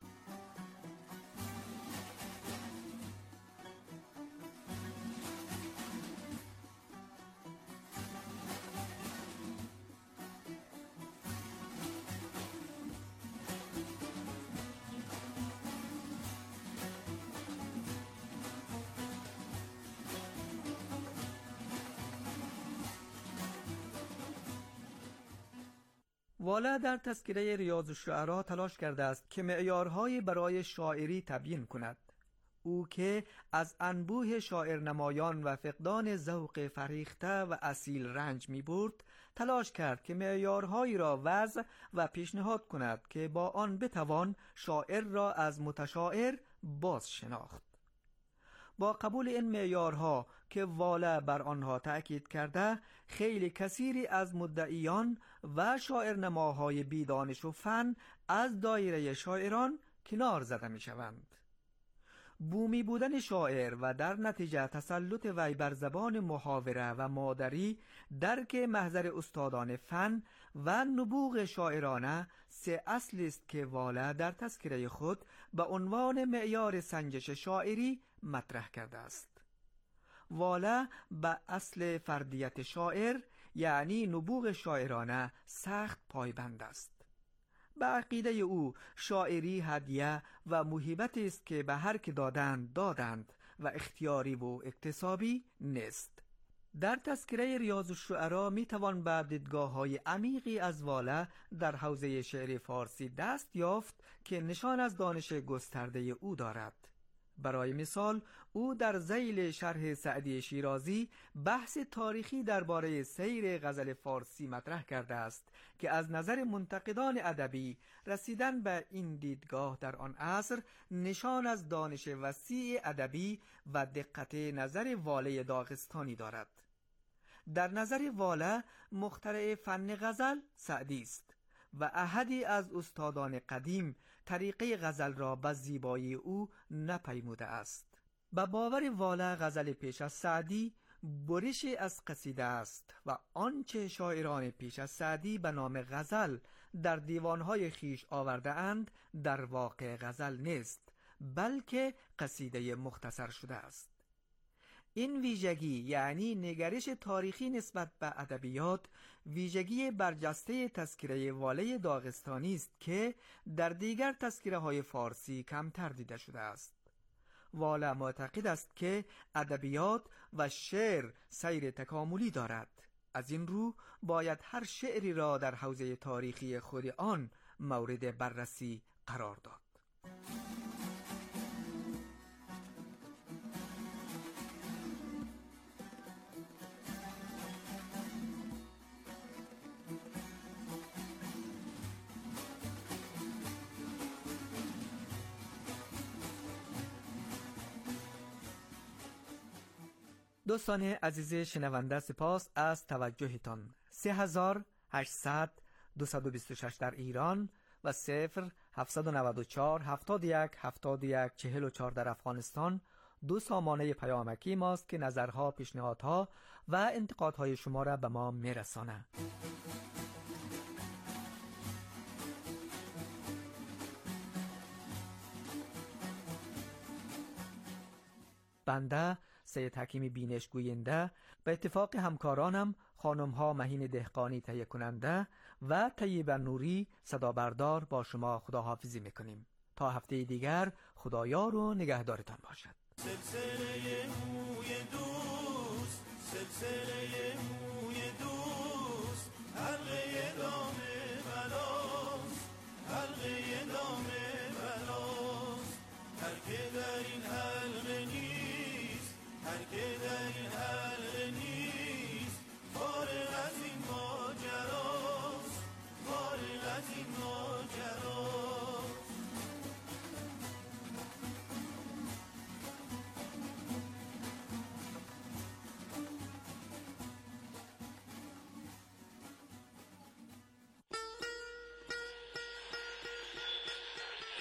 والا در تذکره ریاض الشعرا تلاش کرده است که معیارهای برای شاعری تبیین کند. او که از انبوه شاعرنمایان و فقدان ذوق فریخته و اصیل رنج می برد، تلاش کرد که معیارهایی را وضع و پیشنهاد کند که با آن بتوان شاعر را از متشاعر باز شناخت. با قبول این معیارها که والا بر آنها تأکید کرده، خیلی کثیری از مدعیان و شاعرنماهای بیدانش و فن از دایره شاعران کنار زده می شوند. بومی بودن شاعر و در نتیجه تسلط وی بر زبان محاوره و مادری، درک محضر استادان فن و نبوغ شاعرانه سه اصل است که والا در تذکره خود به عنوان معیار سنجش شاعری مطرح کرده است. والا به اصل فردیت شاعر یعنی نبوغ شاعرانه سخت پایبند است. به عقیده او شاعری هدیه و موهبت است که به هر که دادند دادند و اختیاری و اکتسابی نیست. در تذکره ریاض الشعرا می توان به دیدگاه‌های عمیقی از والا در حوزه شعر فارسی دست یافت که نشان از دانش گسترده او دارد. برای مثال او در ذیل شرح سعدی شیرازی بحث تاریخی درباره سیر غزل فارسی مطرح کرده است که از نظر منتقدان ادبی رسیدن به این دیدگاه در آن عصر نشان از دانش وسیع ادبی و دقت نظر واله داغستانی دارد. در نظر والا مخترع فن غزل سعدی است و احدی از استادان قدیم طریقه غزل را به زیبایی او نپیموده است. به باور والا غزل پیش از سعدی برش از قصیده است و آنچه شاعران پیش از سعدی به نام غزل در دیوانهای خیش آورده اند در واقع غزل نیست، بلکه قصیده مختصر شده است. این ویژگی یعنی نگرش تاریخی نسبت به ادبیات ویژگی برجسته تذکره واله داغستانی است که در دیگر تذکره های فارسی کمتر دیده شده است. والا معتقد است که ادبیات و شعر سیر تکاملی دارد. از این رو باید هر شعری را در حوزه تاریخی خود آن مورد بررسی قرار داد. دوستان عزیز شنونده، سپاس از توجهتان. سه هزار و هشتصد دویست و بیست و شش در ایران و صفر هفتصد و نود و چهار هفتاد و یک هفتاد و یک چهل و چهار در افغانستان دو سامانه پیامکی ماست که نظرها، پیشنهادها و انتقادهای شما را به ما میرسانه. بنده سید حکیمی بینش گوینده به اتفاق همکارانم خانم ها مهین دهقانی تهیه کننده و طیب نوری صدا بردار با شما خداحافظی میکنیم. تا هفته دیگر خدایار و نگهدارتان باشد. سلسله موی دوست، سلسله موی دوست، حلقه دام بلاست، حلقه دام بلاست. هر که در این حلقه نیست، هر که در این حلقه نیست، فارغ از این ماجراست، فارغ از این ماجراست.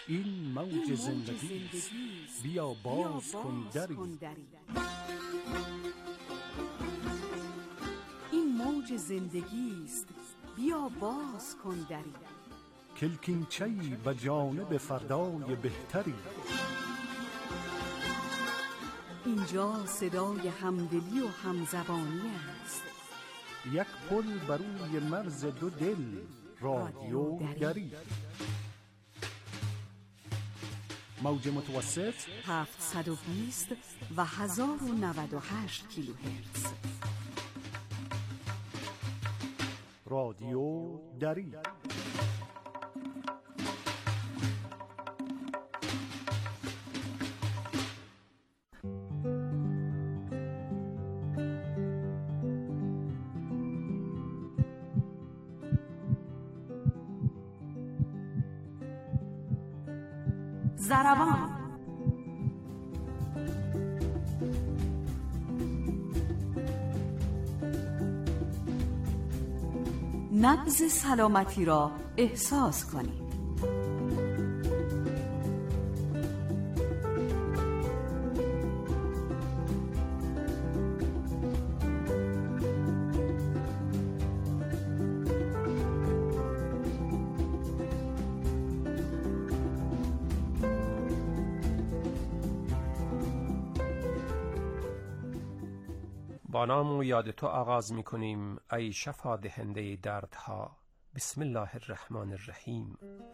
این موج زندگی است، بیا باز کن دری. این موج زندگی است، بیا باز کن دری. کلکینچه‌ای به جانب فردای بهتری. اینجا صدای همدلی و همزبانی است. یک پل بر روی مرز دو دل، رادیو دری. موج متوسط هفتصد و بیست و هزار و نود و هشت کیلوهرتز. رادیو دری. زربان. نبض سلامتی را احساس کنید. با نام و یاد تو آغاز می کنیم ای شفا دهنده دردها. بسم الله الرحمن الرحیم.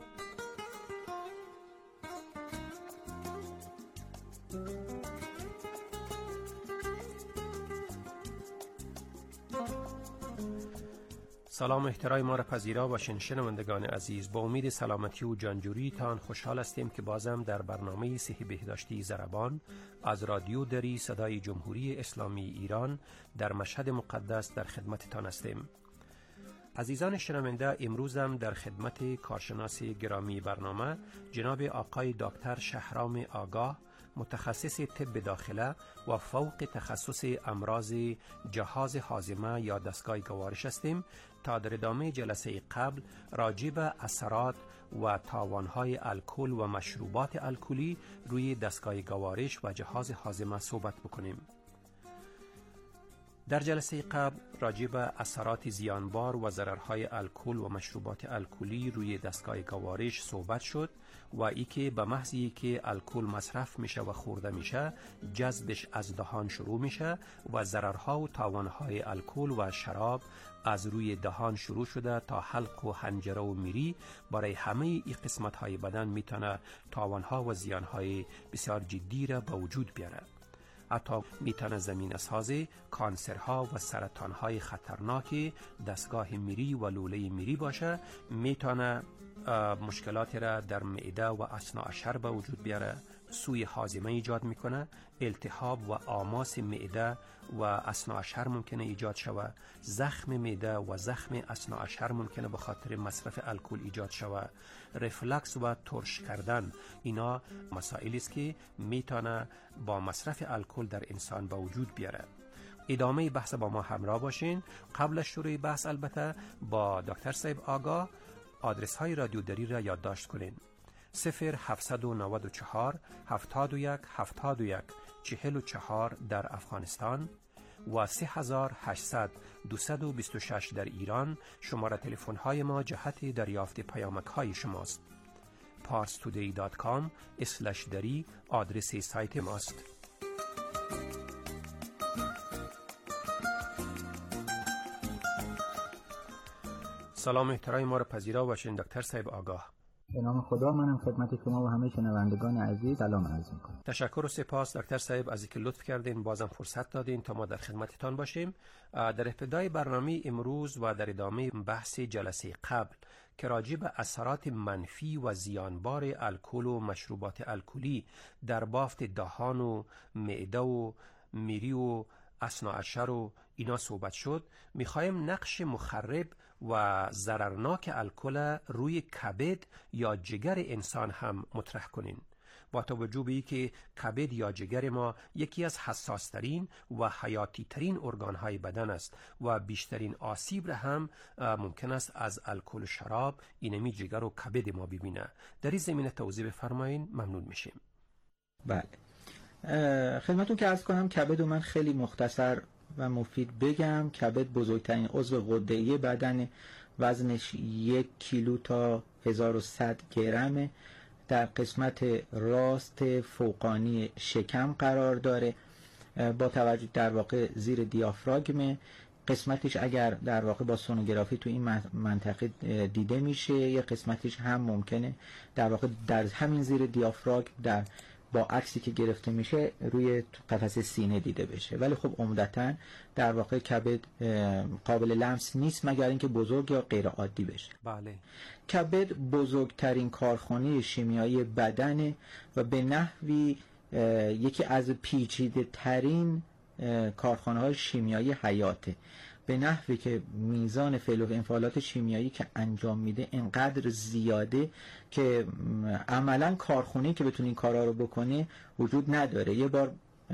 سلام و احترام ما را پذیرا باشین شنوندگان عزیز. با امید سلامتی و جانجوری تان خوشحال هستیم که بازم در برنامه صحی بهداشتی زربان از رادیو دری صدای جمهوری اسلامی ایران در مشهد مقدس در خدمتتان هستیم. عزیزان شنونده، امروزم در خدمت کارشناس گرامی برنامه جناب آقای دکتر شهرام آگاه، متخصص طب داخله و فوق تخصص امراض جهاز هاضمه یا دستگاه گوارش هستیم تا در ادامه جلسه قبل راجع به اثرات و تاوانهای الکل و مشروبات الکلی روی دستگاه گوارش و جهاز هاضمه صحبت بکنیم. در جلسه قبل راجع به اثرات زیانبار و ضررهای الکل و مشروبات الکلی روی دستگاه گوارش صحبت شد و ای که به محض ای که الکل مصرف میشه و خورده میشه جذبش از دهان شروع میشه و ضررها و تاوانهای الکل و شراب از روی دهان شروع شده تا حلق و حنجره و میری برای همه ای قسمت های بدن میتونه تاوانها و زیانهای بسیار جدی را به وجود بیاره. حتی میتونه زمین سازی کانسرها و سرطانهای خطرناک دستگاه میری و لوله میری باشه. میتونه مشکلاتی را در معده و اثناء شر به وجود بیاره، سوء هاضمه ایجاد میکنه، التهاب و آماس معده و اثناء شر ممکنه ایجاد شود، زخم معده و زخم اثناء شر ممکنه به خاطر مصرف الکل ایجاد شود، رفلکس و ترش کردن. اینا مسائلی است که میتونه با مصرف الکل در انسان به وجود بیاره. ادامه بحث با ما همراه باشین. قبل از شروع بحث البته با دکتر صاحب آگاه آدرس های رادیو دری را یادداشت کنین: صفر هفتصد و نود و چهار هفتاد و یک هفتاد و یک چهل و چهار در افغانستان و سه هزار و هشتصد دویست و بیست و شش در ایران. شماره تلفن های ما جهت دریافت پیامک های شماست. پارس تودی دات کام اسلش دری آدرس سایت ماست. سلام احترام ما را پذیرا باشین دکتر صاحب آگاه. به نام خدا، منم خدمت شما و همه شنوندگان عزیز سلام عرض می‌کنم. تشکر و سپاس دکتر صاحب از اینکه لطف کردین بازم فرصت دادین تا ما در خدمتتان باشیم. در ابتدای برنامه امروز و در ادامه بحث جلسه قبل که راجع به اثرات منفی و زیانبار الکل و مشروبات الکلی در بافت دهان و معده و میری و اثناء شر و اینا صحبت شد، میخوایم نقش مخرب و ضررناک الکل روی کبد یا جگر انسان هم مطرح کنین. با توجه به اینکه کبد یا جگر ما یکی از حساس ترین و حیاتی ترین ارگان های بدن است و بیشترین آسیب را هم ممکن است از الکل و شراب اینمی جگر و کبد ما ببینه. در این زمینه توضیح بفرمایید ممنون میشیم. بله، خدمتون که عرض کنم کبد رو من خیلی مختصر و مفید بگم. کبد بزرگترین عضو غده‌ای بدن، وزنش یک کیلو تا هزار و صد گرمه، در قسمت راست فوقانی شکم قرار داره، با توجه در واقع زیر دیافراگم. قسمتش اگر در واقع با سونوگرافی تو این منطقه دیده میشه، یه قسمتش هم ممکنه در واقع در همین زیر دیافراگم در با عکسی که گرفته میشه روی قفسه سینه دیده بشه، ولی خب عمدتاً در واقع کبد قابل لمس نیست مگر اینکه بزرگ یا غیر عادی بشه. بله. کبد بزرگترین کارخانه شیمیایی بدنه و به نحوی یکی از پیچیده ترین کارخانه های شیمیایی حیاته، به نحوی که میزان فعل و انفعالات شیمیایی که انجام میده انقدر زیاده که عملا کارخونه‌ای که بتونه این کارا رو بکنه وجود نداره. یه بار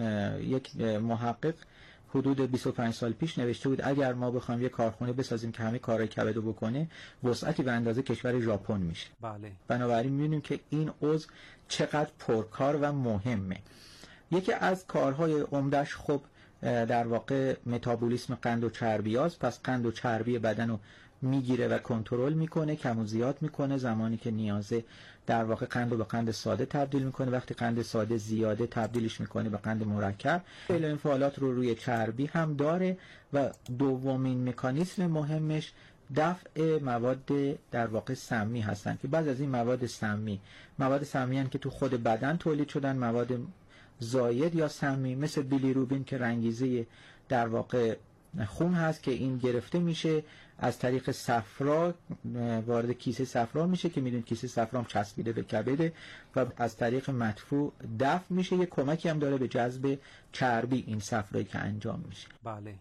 یک محقق حدود بیست و پنج سال پیش نوشته بود اگر ما بخوایم یه کارخونه بسازیم که همه کارهای کبد رو بکنه، وسعتی به اندازه کشور ژاپن میشه. بله. بنابراین می‌بینیم که این عضو چقدر پرکار و مهمه. یکی از کارهای عمده‌اش خب در واقع متابولیسم قند و چربی هاست. پس قند و چربی بدن رو میگیره و کنترل میکنه، کم و زیاد میکنه. زمانی که نیازه در واقع قند رو به قند ساده تبدیل میکنه، وقتی قند ساده زیاده تبدیلش میکنه به قند مرکب. فعل انفعالات رو روی چربی هم داره و دومین مکانیزم مهمش دفع مواد در واقع سمی هستن که بعضی از این مواد سمی مواد سمی هستن که تو خود بدن تولید شدن، مواد زاید یا سمی مثل بیلیروبین که رنگیزه در واقع خون هست که این گرفته میشه از طریق صفرا وارد کیسه صفرا میشه که میدونید کیسه صفرا هم چسبیده به کبده و از طریق مدفوع دفع میشه. یه کمکی هم داره به جذب چربی این صفرایی که انجام میشه. بله.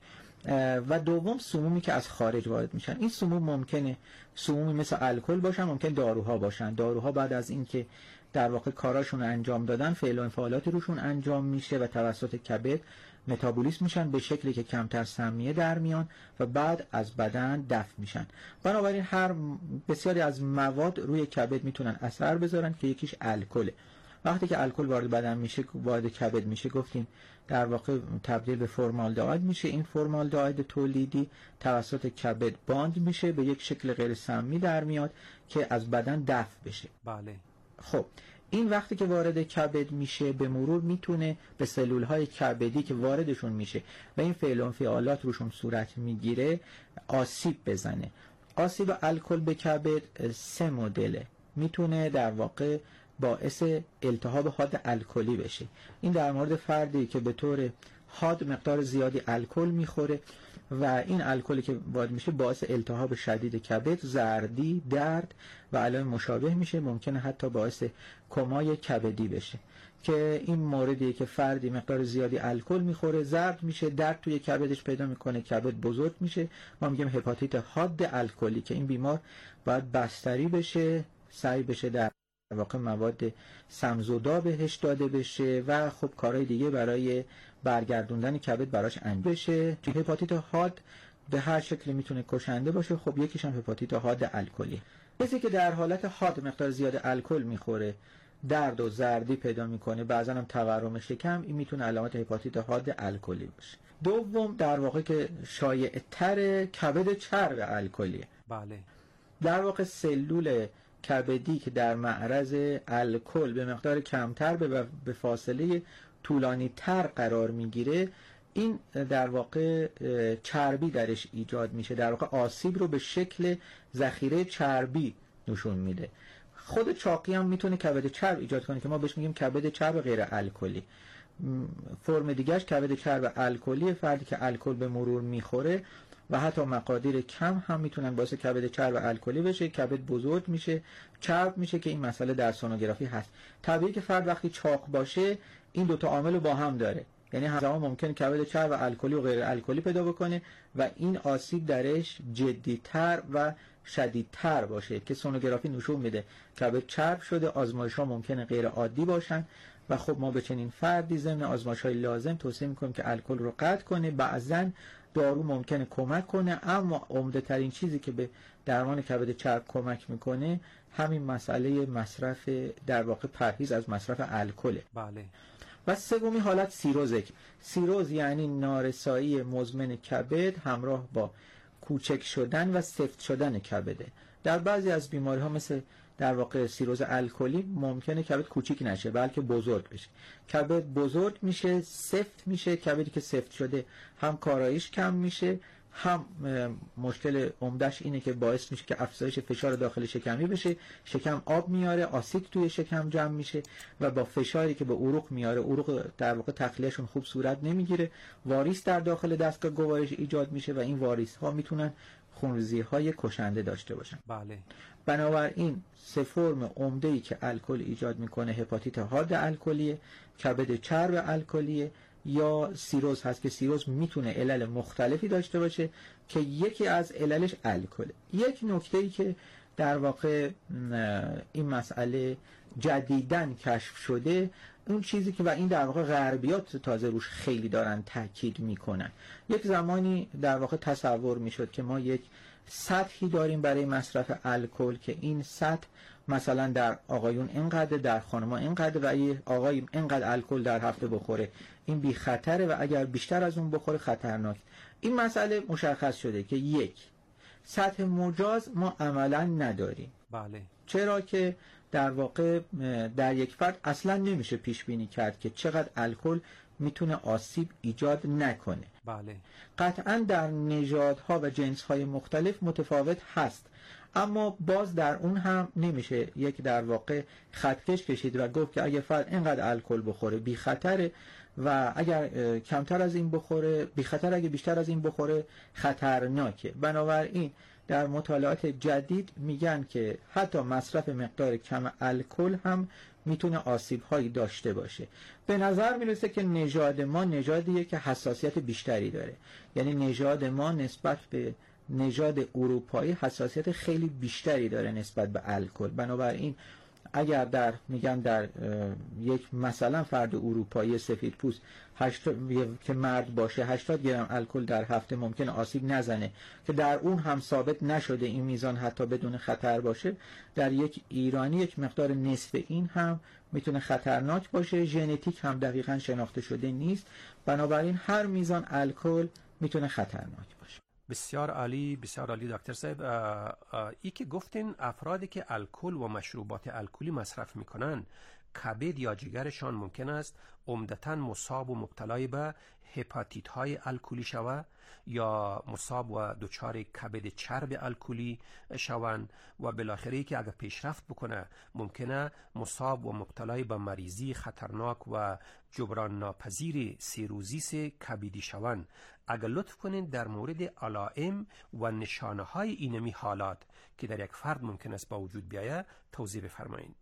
و دوم سمومی که از خارج وارد میشن. این سموم ممکنه سمومی مثل الکل باشن، ممکن داروها باشن. داروها بعد از اینکه در واقع کاراشون انجام دادن فعل و انفعالاتی روشون انجام میشه و توسط کبد متابولیسم میشن به شکلی که کمتر سمیه در میان و بعد از بدن دفع میشن. بنابراین هر بسیاری از مواد روی کبد میتونن اثر بذارن که یکیش الکله. وقتی که الکل وارد بدن میشه، وارد کبد میشه، گفتیم در واقع تبدیل به فرمالدهاید میشه. این فرمالدهاید تولیدی توسط کبد باند میشه به یک شکل غیر سمی در میاد که از بدن دفع بشه. بله. خب این وقتی که وارد کبد میشه به مرور میتونه به سلول های کبدی که واردشون میشه و این فعل و انفعالات روشون صورت میگیره آسیب بزنه. آسیب الکل به کبد سه مدله. میتونه در واقع باعث التهاب حاد الکلی بشه. این در مورد فردی که به طور حاد مقدار زیادی الکل میخوره و این الکلی که وارد میشه باعث التهاب شدید کبد، زردی، درد و علائم مشابه میشه. ممکنه حتی باعث کمای کبدی بشه که این موردیه که فردی مقدار زیادی الکل میخوره، زرد میشه، درد توی کبدش پیدا میکنه، کبد بزرگ میشه. ما میگیم هپاتیت حاد الکلی که این بیمار باید بستری بشه، سعی بشه در واقع مواد سمزودا بهش داده بشه و خب کارهای دیگه برای برگردوندن کبد براش انجام بشه. هپاتیت حاد به هر شکلی میتونه کشنده باشه. خب یکیش هم هپاتیت حاد الکلی. کسی که در حالت حاد مقدار زیاد الکل میخوره، درد و زردی پیدا میکنه، بعضا هم تورم شکم، این میتونه علامت هپاتیت حاد الکلی باشه. دوم در واقع که شایع تر کبد چرب الکلیه. بله. در واقع سلول کبدی که در معرض الکل به مقدار کمتر به فاصله طولانی تر قرار میگیره، این در واقع چربی درش ایجاد میشه، در واقع آسیب رو به شکل ذخیره چربی نشون میده. خود چاقی هم میتونه کبد چرب ایجاد کنه که ما بهش میگیم کبد چرب غیر الکلی. فرم دیگهش کبد چرب الکلی، فردی که الکل به مرور میخوره و حتی مقادیر کم هم میتونن باعث کبد چرب الکلی بشه، کبد بزرگ میشه، چرب میشه که این مسئله در سونوگرافی هست. طبیعی که فرد وقتی چاق باشه این دوتا عامل رو با هم داره، یعنی همزمان ممکن کبد چرب الکلی و غیر الکلی پیدا بکنه و این آسیب درش جدی‌تر و شدیدتر باشه که سونوگرافی نشون میده کبد چرب شده، آزمایش ها ممکنه غیر عادی باشن و خب ما به چنین فردی ضمن آزمایش های لازم توصیه میکنیم که الکل رو قطع کنه. بعضا دارو ممکنه کمک کنه، اما عمده ترین چیزی که به درمان کبد چرب کمک میکنه همین مسئله مصرف، در واقع پرهیز از مصرف الکله. بله. و سومی حالت سیروزه. سیروز یعنی نارسایی مزمن کبد همراه با کوچک شدن و سفت شدن کبده. در بعضی از بیماری ها مثل در واقع سیروز الکلی ممکنه کبد کوچیک نشه بلکه بزرگ بشه. کبد بزرگ میشه، سفت میشه. کبدی که سفت شده هم کاراییش کم میشه، هم مشکل عمدش اینه که باعث میشه که افزایش فشار داخل شکمی بشه، شکم آب میاره، آسید توی شکم جمع میشه و با فشاری که به عروق میاره، عروق در واقع تخلیهشون خوب صورت نمیگیره، واریس در داخل دستگاه گوارش ایجاد میشه و این واریس ها میتونن خونریزی های کشنده داشته باشن. بله. بنابراین سه فرم عمده‌ای که الکل ایجاد میکنه هپاتیت حاد الکلیه، کبد چرب الکلیه یا سیروز هست که سیروز میتونه علل مختلفی داشته باشه که یکی از عللش الکله. یک نکته‌ای که در واقع این مسئله جدیداً کشف شده، اون چیزی که و این در واقع غربیات تازه روش خیلی دارن تاکید میکنن، یک زمانی در واقع تصور میشد که ما یک سطحی داریم برای مصرف الکل که این سطح مثلا در آقایون اینقدر، در خانم‌ها اینقدر و یه آقای اینقدر الکل در هفته بخوره این بی خطره و اگر بیشتر از اون بخوره خطرناک. این مسئله مشخص شده که یک سطح مجاز ما عملا نداریم. بله. چرا که در واقع در یک فرد اصلا نمیشه پیش بینی کرد که چقدر الکل میتونه آسیب ایجاد نکنه. بله. قطعا در نژادها و جنسهای مختلف متفاوت هست، اما باز در اون هم نمیشه یک در واقع خطکش کشید و گفت که اگه فرد اینقدر الکل بخوره بی خطره و اگر کمتر از این بخوره بی خطر، اگه بیشتر از این بخوره خطرناکه. بنابراین در مطالعات جدید میگن که حتی مصرف مقدار کم الکل هم میتونه آسیب هایی داشته باشه. به نظر میرسه که نژاد ما نژادیه که حساسیت بیشتری داره، یعنی نژاد ما نسبت به نژاد اروپایی حساسیت خیلی بیشتری داره نسبت به الکل. بنابراین اگر در میگن در یک مثلا فرد اروپایی سفیدپوست که مرد باشه هشتاد گرم الکل در هفته ممکنه آسیب نزنه که در اون هم ثابت نشده این میزان حتی بدون خطر باشه، در یک ایرانی یک مقدار نصف این هم میتونه خطرناک باشه. ژنتیک هم دقیقاً شناخته شده نیست، بنابراین هر میزان الکل میتونه خطرناک باشه. بسیار عالی، بسیار عالی دکتر صاحب. ای که گفتین افرادی که الکل و مشروبات الکلی مصرف میکنن کبد یا جگرشان ممکن است عمدتاً مصاب و مبتلای به هپاتیت های الکلی شود یا مصاب و دچار کبد چرب الکلی شوند و بالاخره که اگر پیشرفت بکنه ممکنه مصاب و مبتلای به مریضی خطرناک و جبران ناپذیر سیروزیس کبدی شوند. اگر لطف کنین در مورد علائم و نشانه های اینمی حالات که در یک فرد ممکن است با وجود بیاید توضیح بفرمایید.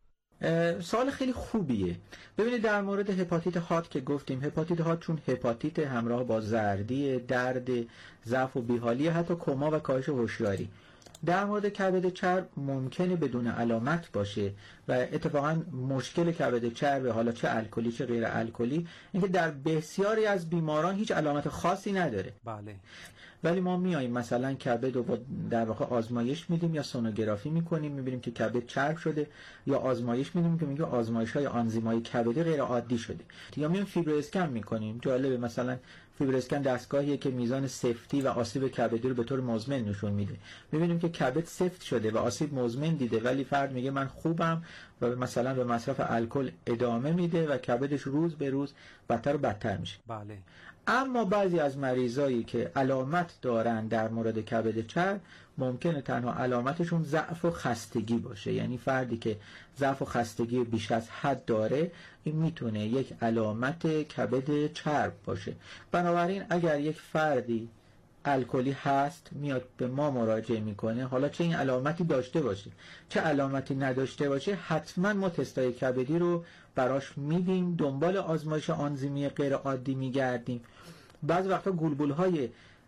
سوال خیلی خوبیه. ببینید در مورد هپاتیت حاد که گفتیم، هپاتیت حاد چون هپاتیت همراه با زردی، درد، ضعف و بیحالی، حتی کما و کاهش هوشیاری. در مورد کبد چرب ممکنه بدون علامت باشه و اتفاقا مشکل کبد چرب حالا چه الکلی چه غیر الکلی اینکه در بسیاری از بیماران هیچ علامت خاصی نداره. بله. ولی ما میاییم مثلا کبد رو در واقع آزمایش میدیم یا سونوگرافی میکنیم، میبینیم که کبد چرب شده، یا آزمایش میدیم که میگه آزمایش های آنزیمای کبدی غیر عادی شده، یا میایم فیبر اسکن میکنیم. جالبه مثلا فیبر اسکن دستگاهیه که میزان سفتی و آسیب کبدی رو به طور مزمن نشون میده. میبینیم که کبد سفت شده و آسیب مزمن دیده، ولی فرد میگه من خوبم و مثلا به مصرف الکل ادامه میده و کبدش روز به روز بدتر و بدتر میشه. بله. اما بعضی از مریضایی که علامت دارن در مورد کبد چرب ممکنه تنها علامتشون ضعف و خستگی باشه، یعنی فردی که ضعف و خستگی بیش از حد داره این میتونه یک علامت کبد چرب باشه. بنابراین اگر یک فردی الکلی هست میاد به ما مراجعه میکنه، حالا چه این علامتی داشته باشه چه علامتی نداشته باشه، حتما ما تستای کبدی رو براش میدیم، دنبال آزمایش آنزیمی غیر عادی میگردیم. بعض وقتا گلبولهای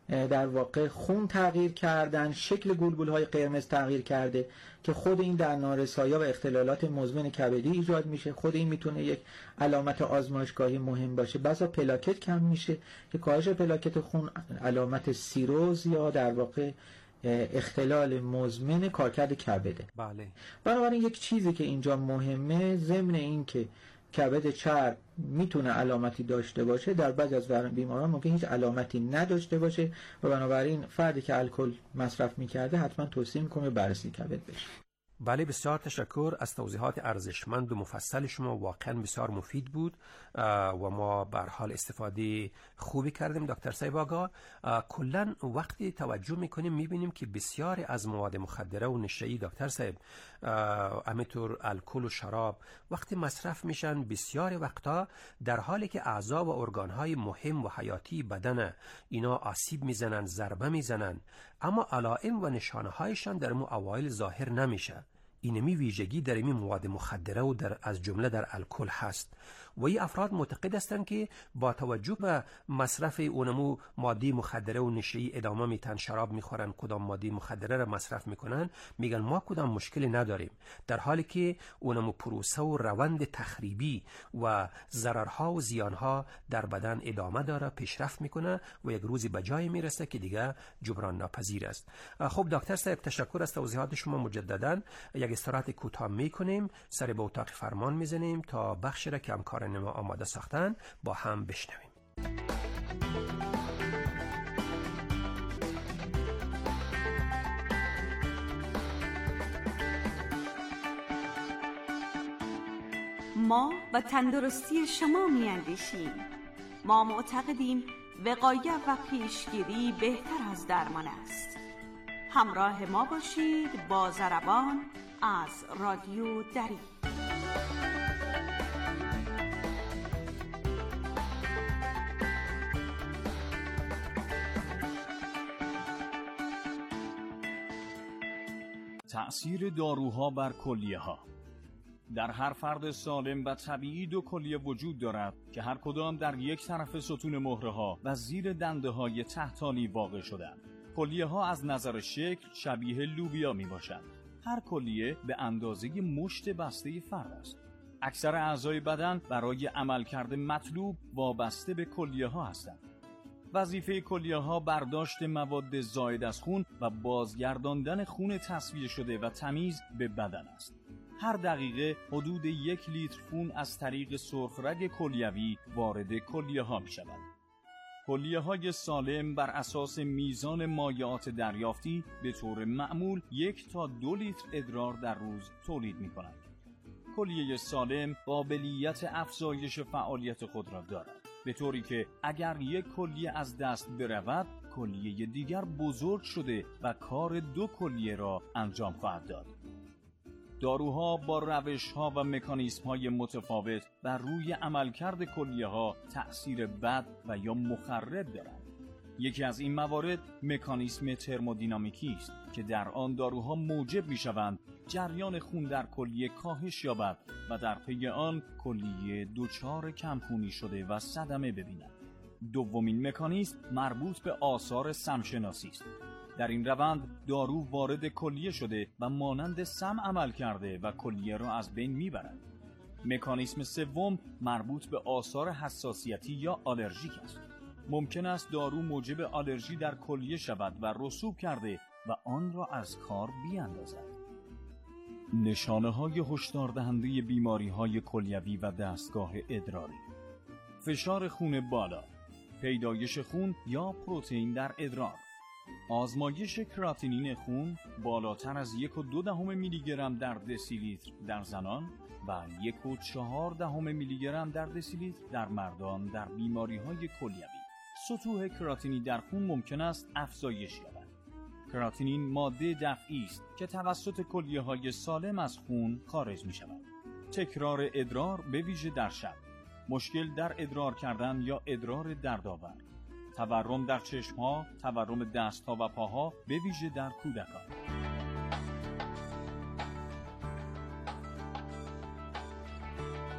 در واقع خون تغییر کردن، شکل گلبولهای قرمز تغییر کرده که خود این در نارسایی و اختلالات مزمن کبدی ایجاد میشه. خود این میتونه یک علامت آزمایشگاهی مهم باشه. بعضا پلاکت کم میشه که کاهش پلاکت خون علامت سیروز یا در واقع اختلال مزمن کارکرد کبده. بله. بنابراین یک چیزی که اینجا مهمه، ضمن این که کبد چرب میتونه علامتی داشته باشه، در بعضی از بیماران ممکن هیچ علامتی نداشته باشه و بنابراین فردی که الکل مصرف میکرده حتما توصیه میکنه بررسی کبد بشه. بله، بسیار تشکر از توضیحات ارزشمند و مفصل شما، واقعا بسیار مفید بود و ما به هر حال استفاده خوبی کردیم. دکتر صاحب آقا، کلا وقتی توجه میکنیم میبینیم که بسیاری از مواد مخدره و نشه‌ای دکتر صاحب، همینطور الکل و شراب وقتی مصرف میشن بسیاری وقتا در حالی که اعضا و ارگانهای مهم و حیاتی بدن اینا آسیب میزنن، ضربه میزنن، اما علائم و نشانه هایشان در مو اوایل ظاهر نمیشه. اینمی ویژگی در این مواد مخدره و در از جمله در الکل هست و این افراد معتقد هستند که با توجه به مصرف اونمو ماده مخدره و نشه‌ای ادامه میتن، شراب میخورن، کدام ماده مخدره را مصرف میکنن، میگن ما کدام مشکلی نداریم، در حالی که اونمو پروسه و روند تخریبی و ضررها و زیانها در بدن ادامه داره، پیشرفت میکنه و یک روزی به جای میرسه که دیگه جبران ناپذیر است. خب دکتر صاحب، تشکر از توضیحات شما مجددا. یک استراحت کوتاه میکنیم، سر به اتاق فرمان میزنیم تا بخشی را که همکاران ما آماده ساختن با هم بشنویم. ما و تندرستی شما میاندیشیم. ما معتقدیم وقایت و پیشگیری بهتر از درمان است. همراه ما باشید با ضربان از رادیو دری. تأثیر داروها بر کلیه ها. در هر فرد سالم و طبیعی دو کلیه وجود دارد که هر کدام در یک طرف ستون مهره ها و زیر دنده های تحتانی واقع شدند. کلیه ها از نظر شکل شبیه لوبیا می باشند. هر کلیه به اندازه مشت بسته فرد است. اکثر اعضای بدن برای عملکرد مطلوب وابسته به کلیه ها هستند. وظیفه کلیه ها برداشت مواد زائد از خون و بازگرداندن خون تصفیه شده و تمیز به بدن است. هر دقیقه حدود یک لیتر خون از طریق سرخرگ کلیوی وارد کلیه ها می شود. کلیه های سالم بر اساس میزان مایعات دریافتی به طور معمول یک تا دو لیتر ادرار در روز تولید می کنند. کلیه سالم قابلیت افزایش فعالیت خود را دارد، به طوری که اگر یک کلیه از دست برود، کلیه دیگر بزرگ شده و کار دو کلیه را انجام خواهد داد. داروها با روش‌ها و مکانیزم‌های متفاوت بر روی عملکرد کلیه‌ها تأثیر بد و یا مخرب دارند. یکی از این موارد مکانیزم ترمودینامیکی است که در آن داروها موجب می‌شوند جریان خون در کلیه کاهش یابد و در پی آن کلیه دچار کمخونی شده و صدمه ببیند. دومین مکانیزم مربوط به آثار سمشناسی است. در این روند دارو وارد کلیه شده و مانند سم عمل کرده و کلیه را از بین میبرد. مکانیزم سوم مربوط به آثار حساسیتی یا آلرژیک است. ممکن است دارو موجب آلرژی در کلیه شود و رسوب کرده و آن را از کار بیاندازد. نشانه های هشدار دهنده بیماری های کلیوی و دستگاه ادراری: فشار خون بالا، پیدایش خون یا پروتئین در ادرار، آزمایش کراتینین خون بالاتر از یک و دو دهم میلی گرم در دسیلیتر در زنان و یک و چهار دهم میلی گرم در دسیلیتر در مردان در بیماری‌های کلیوی. سطوح کراتینی در خون ممکن است افزایش یابد. کراتینین ماده دفعی است که توسط کلیه‌های سالم از خون خارج می‌شود. تکرار ادرار به ویژه در شب، مشکل در ادرار کردن یا ادرار دردآور، تورم در چشم‌ها، تورم دست‌ها و پاها به ویژه در کودکان.